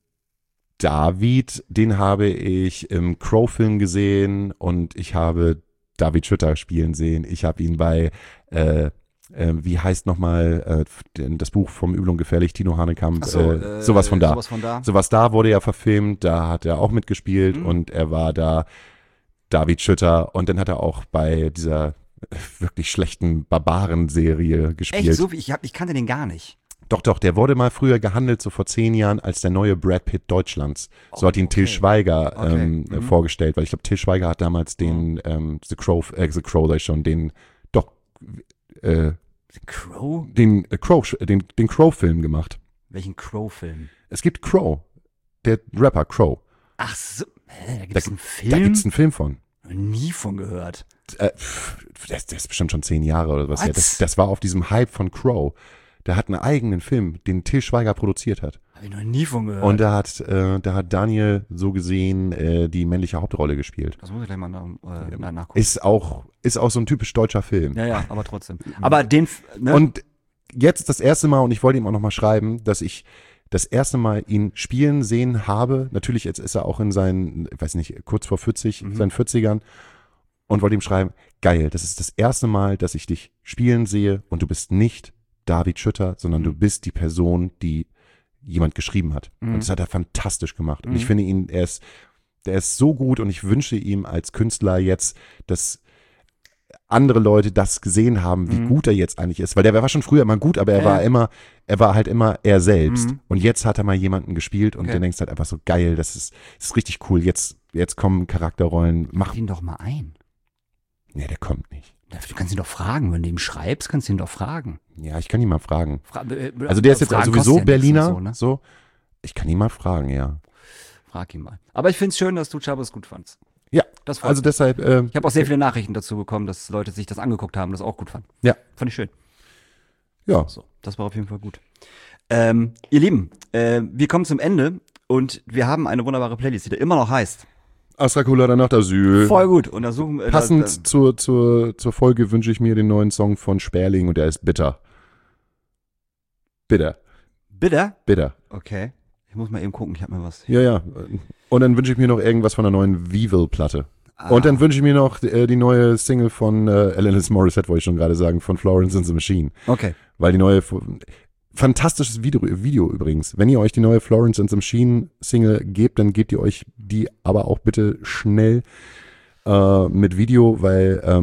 David, den habe ich im Crow-Film gesehen und ich habe David Schütter spielen sehen. Ich habe ihn bei, wie heißt nochmal das Buch vom Übel und Gefährlich, Tino Hanekamp, sowas von da. Sowas da wurde ja verfilmt, da hat er auch mitgespielt und er war da David Schütter und dann hat er auch bei dieser wirklich schlechten Barbaren-Serie gespielt. Echt so? Ich kannte den gar nicht. Doch, der wurde mal früher gehandelt, so vor 10 Jahren, als der neue Brad Pitt Deutschlands. So hat ihn Till Schweiger vorgestellt, weil ich glaube, Till Schweiger hat damals den The Crow, den Crow? den Crow-Film gemacht. Welchen Crow-Film? Es gibt Crow, der Rapper Crow. Ach so. Da gibt's einen Film? Da gibt's einen Film von. Nie von gehört. Der ist bestimmt schon 10 Jahre oder was. Ja, Was? das war auf diesem Hype von Crow. Der hat einen eigenen Film, den Till Schweiger produziert hat. Habe ich noch nie von gehört. Und da hat Daniel so gesehen die männliche Hauptrolle gespielt. das muss ich gleich mal nachgucken. Ist auch so ein typisch deutscher Film. Ja, aber trotzdem. Aber den, ne? Und jetzt das erste Mal, und ich wollte ihm auch nochmal schreiben, dass ich das erste Mal ihn spielen sehen habe. Natürlich, jetzt ist er auch in seinen, ich weiß nicht, kurz vor 40, seinen 40ern. Und wollte ihm schreiben, geil, das ist das erste Mal, dass ich dich spielen sehe und du bist nicht David Schütter, sondern du bist die Person, die jemand geschrieben hat. Und das hat er fantastisch gemacht. Und ich finde ihn, der ist so gut und ich wünsche ihm als Künstler jetzt, dass andere Leute das gesehen haben, wie gut er jetzt eigentlich ist. Weil der war schon früher immer gut, aber er war halt immer er selbst. Und jetzt hat er mal jemanden gespielt und du denkst halt einfach so, geil, das ist richtig cool. Jetzt kommen Charakterrollen. Mach ihn doch mal ein. Nee, der kommt nicht. Du kannst ihn doch fragen, wenn du ihm schreibst, kannst du ihn doch fragen. Ja, ich kann ihn mal fragen. Also der ist jetzt sowieso Berliner, so. Ich kann ihn mal fragen, ja. Frag ihn mal. Aber ich finde es schön, dass du Chabos gut fandst. Ja, Das freut also mich. deshalb. Ich habe auch sehr viele Nachrichten dazu bekommen, dass Leute sich das angeguckt haben, das auch gut fanden. Ja. Fand ich schön. Ja. So, das war auf jeden Fall gut. Ihr Lieben, wir kommen zum Ende und wir haben eine wunderbare Playlist, die da immer noch heißt. Astracula der Nachtasyl. Voll gut. Und da suchen Passend zur Folge wünsche ich mir den neuen Song von Sperling und der ist bitter. Bitter. Bitter? Bitter. Okay. Ich muss mal eben gucken, ich habe mir was. Ja. Und dann wünsche ich mir noch irgendwas von der neuen Weevil-Platte. Und dann wünsche ich mir noch die neue Single von Alanis Morissette, wollte ich schon gerade sagen, von Florence and the Machine. Okay. Weil die neue, fantastisches Video übrigens. Wenn ihr euch die neue Florence and the Machine Single gebt, dann gebt ihr euch die aber auch bitte schnell mit Video, weil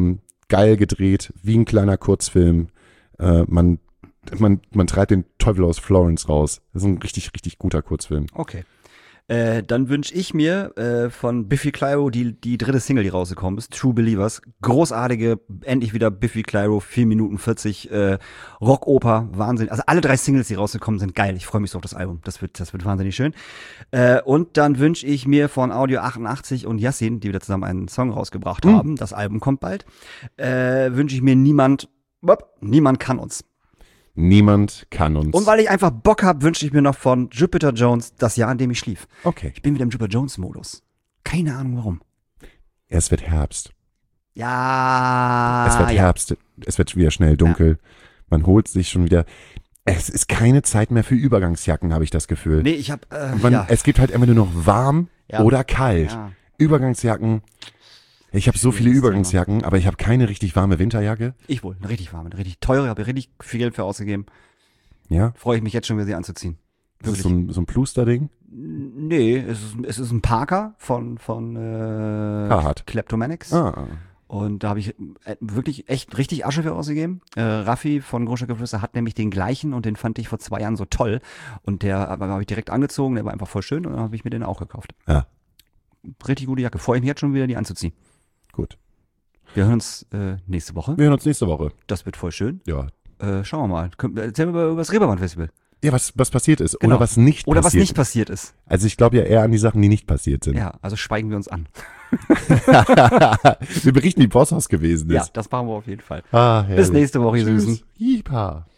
geil gedreht, wie ein kleiner Kurzfilm. Man treibt den Teufel aus Florence raus. Das ist ein richtig, richtig guter Kurzfilm. Okay. Dann wünsche ich mir von Biffy Clyro die dritte Single, die rausgekommen ist, True Believers. Großartige, endlich wieder Biffy Clyro, 4 Minuten 40, Rockoper, Wahnsinn. Also alle 3 Singles, die rausgekommen sind, geil. Ich freue mich so auf das Album. Das wird wahnsinnig schön. Und dann wünsche ich mir von Audio 88 und Yassin, die wieder zusammen einen Song rausgebracht haben, das Album kommt bald, wünsche ich mir Niemand kann uns. Niemand kann uns. Und weil ich einfach Bock habe, wünsche ich mir noch von Jupiter Jones Das Jahr, in dem ich schlief. Okay. Ich bin wieder im Jupiter Jones-Modus. Keine Ahnung warum. Es wird Herbst. Ja. Es wird Herbst. Es wird wieder schnell dunkel. Man holt sich schon wieder. Es ist keine Zeit mehr für Übergangsjacken, habe ich das Gefühl. Nee, ich habe. Es gibt halt immer nur noch warm oder kalt. Ja. Übergangsjacken. Ich habe so viele Übergangsjacken, aber ich habe keine richtig warme Winterjacke. Ich wohl, eine richtig warme, eine richtig teure, habe ich richtig viel Geld für ausgegeben. Ja. Freue ich mich jetzt schon wieder, sie anzuziehen. Das ist so ein Pluster-Ding? Nee, es ist ein Parker von Kleptomanics. Und da habe ich wirklich echt richtig Asche für ausgegeben. Raffi von Großstadtgeflüster hat nämlich den gleichen und den fand ich vor 2 Jahren so toll. Und der habe ich direkt angezogen, der war einfach voll schön und dann habe ich mir den auch gekauft. Ja. Richtig gute Jacke. Freue ich mich jetzt schon wieder, die anzuziehen. Gut. Wir hören uns nächste Woche. Wir hören uns nächste Woche. Das wird voll schön. Ja. Schauen wir mal. Erzählen wir über das Reeperbahn-Festival. Ja, was passiert ist. Genau. Oder was nicht passiert. Oder was nicht passiert ist. Also ich glaube ja eher an die Sachen, die nicht passiert sind. Ja, also schweigen wir uns an. Wir berichten, wie Bosshaus gewesen ist. Ja, das machen wir auf jeden Fall. Ah, Bis nächste Woche, ihr Tschüss. Süßen. Jipa.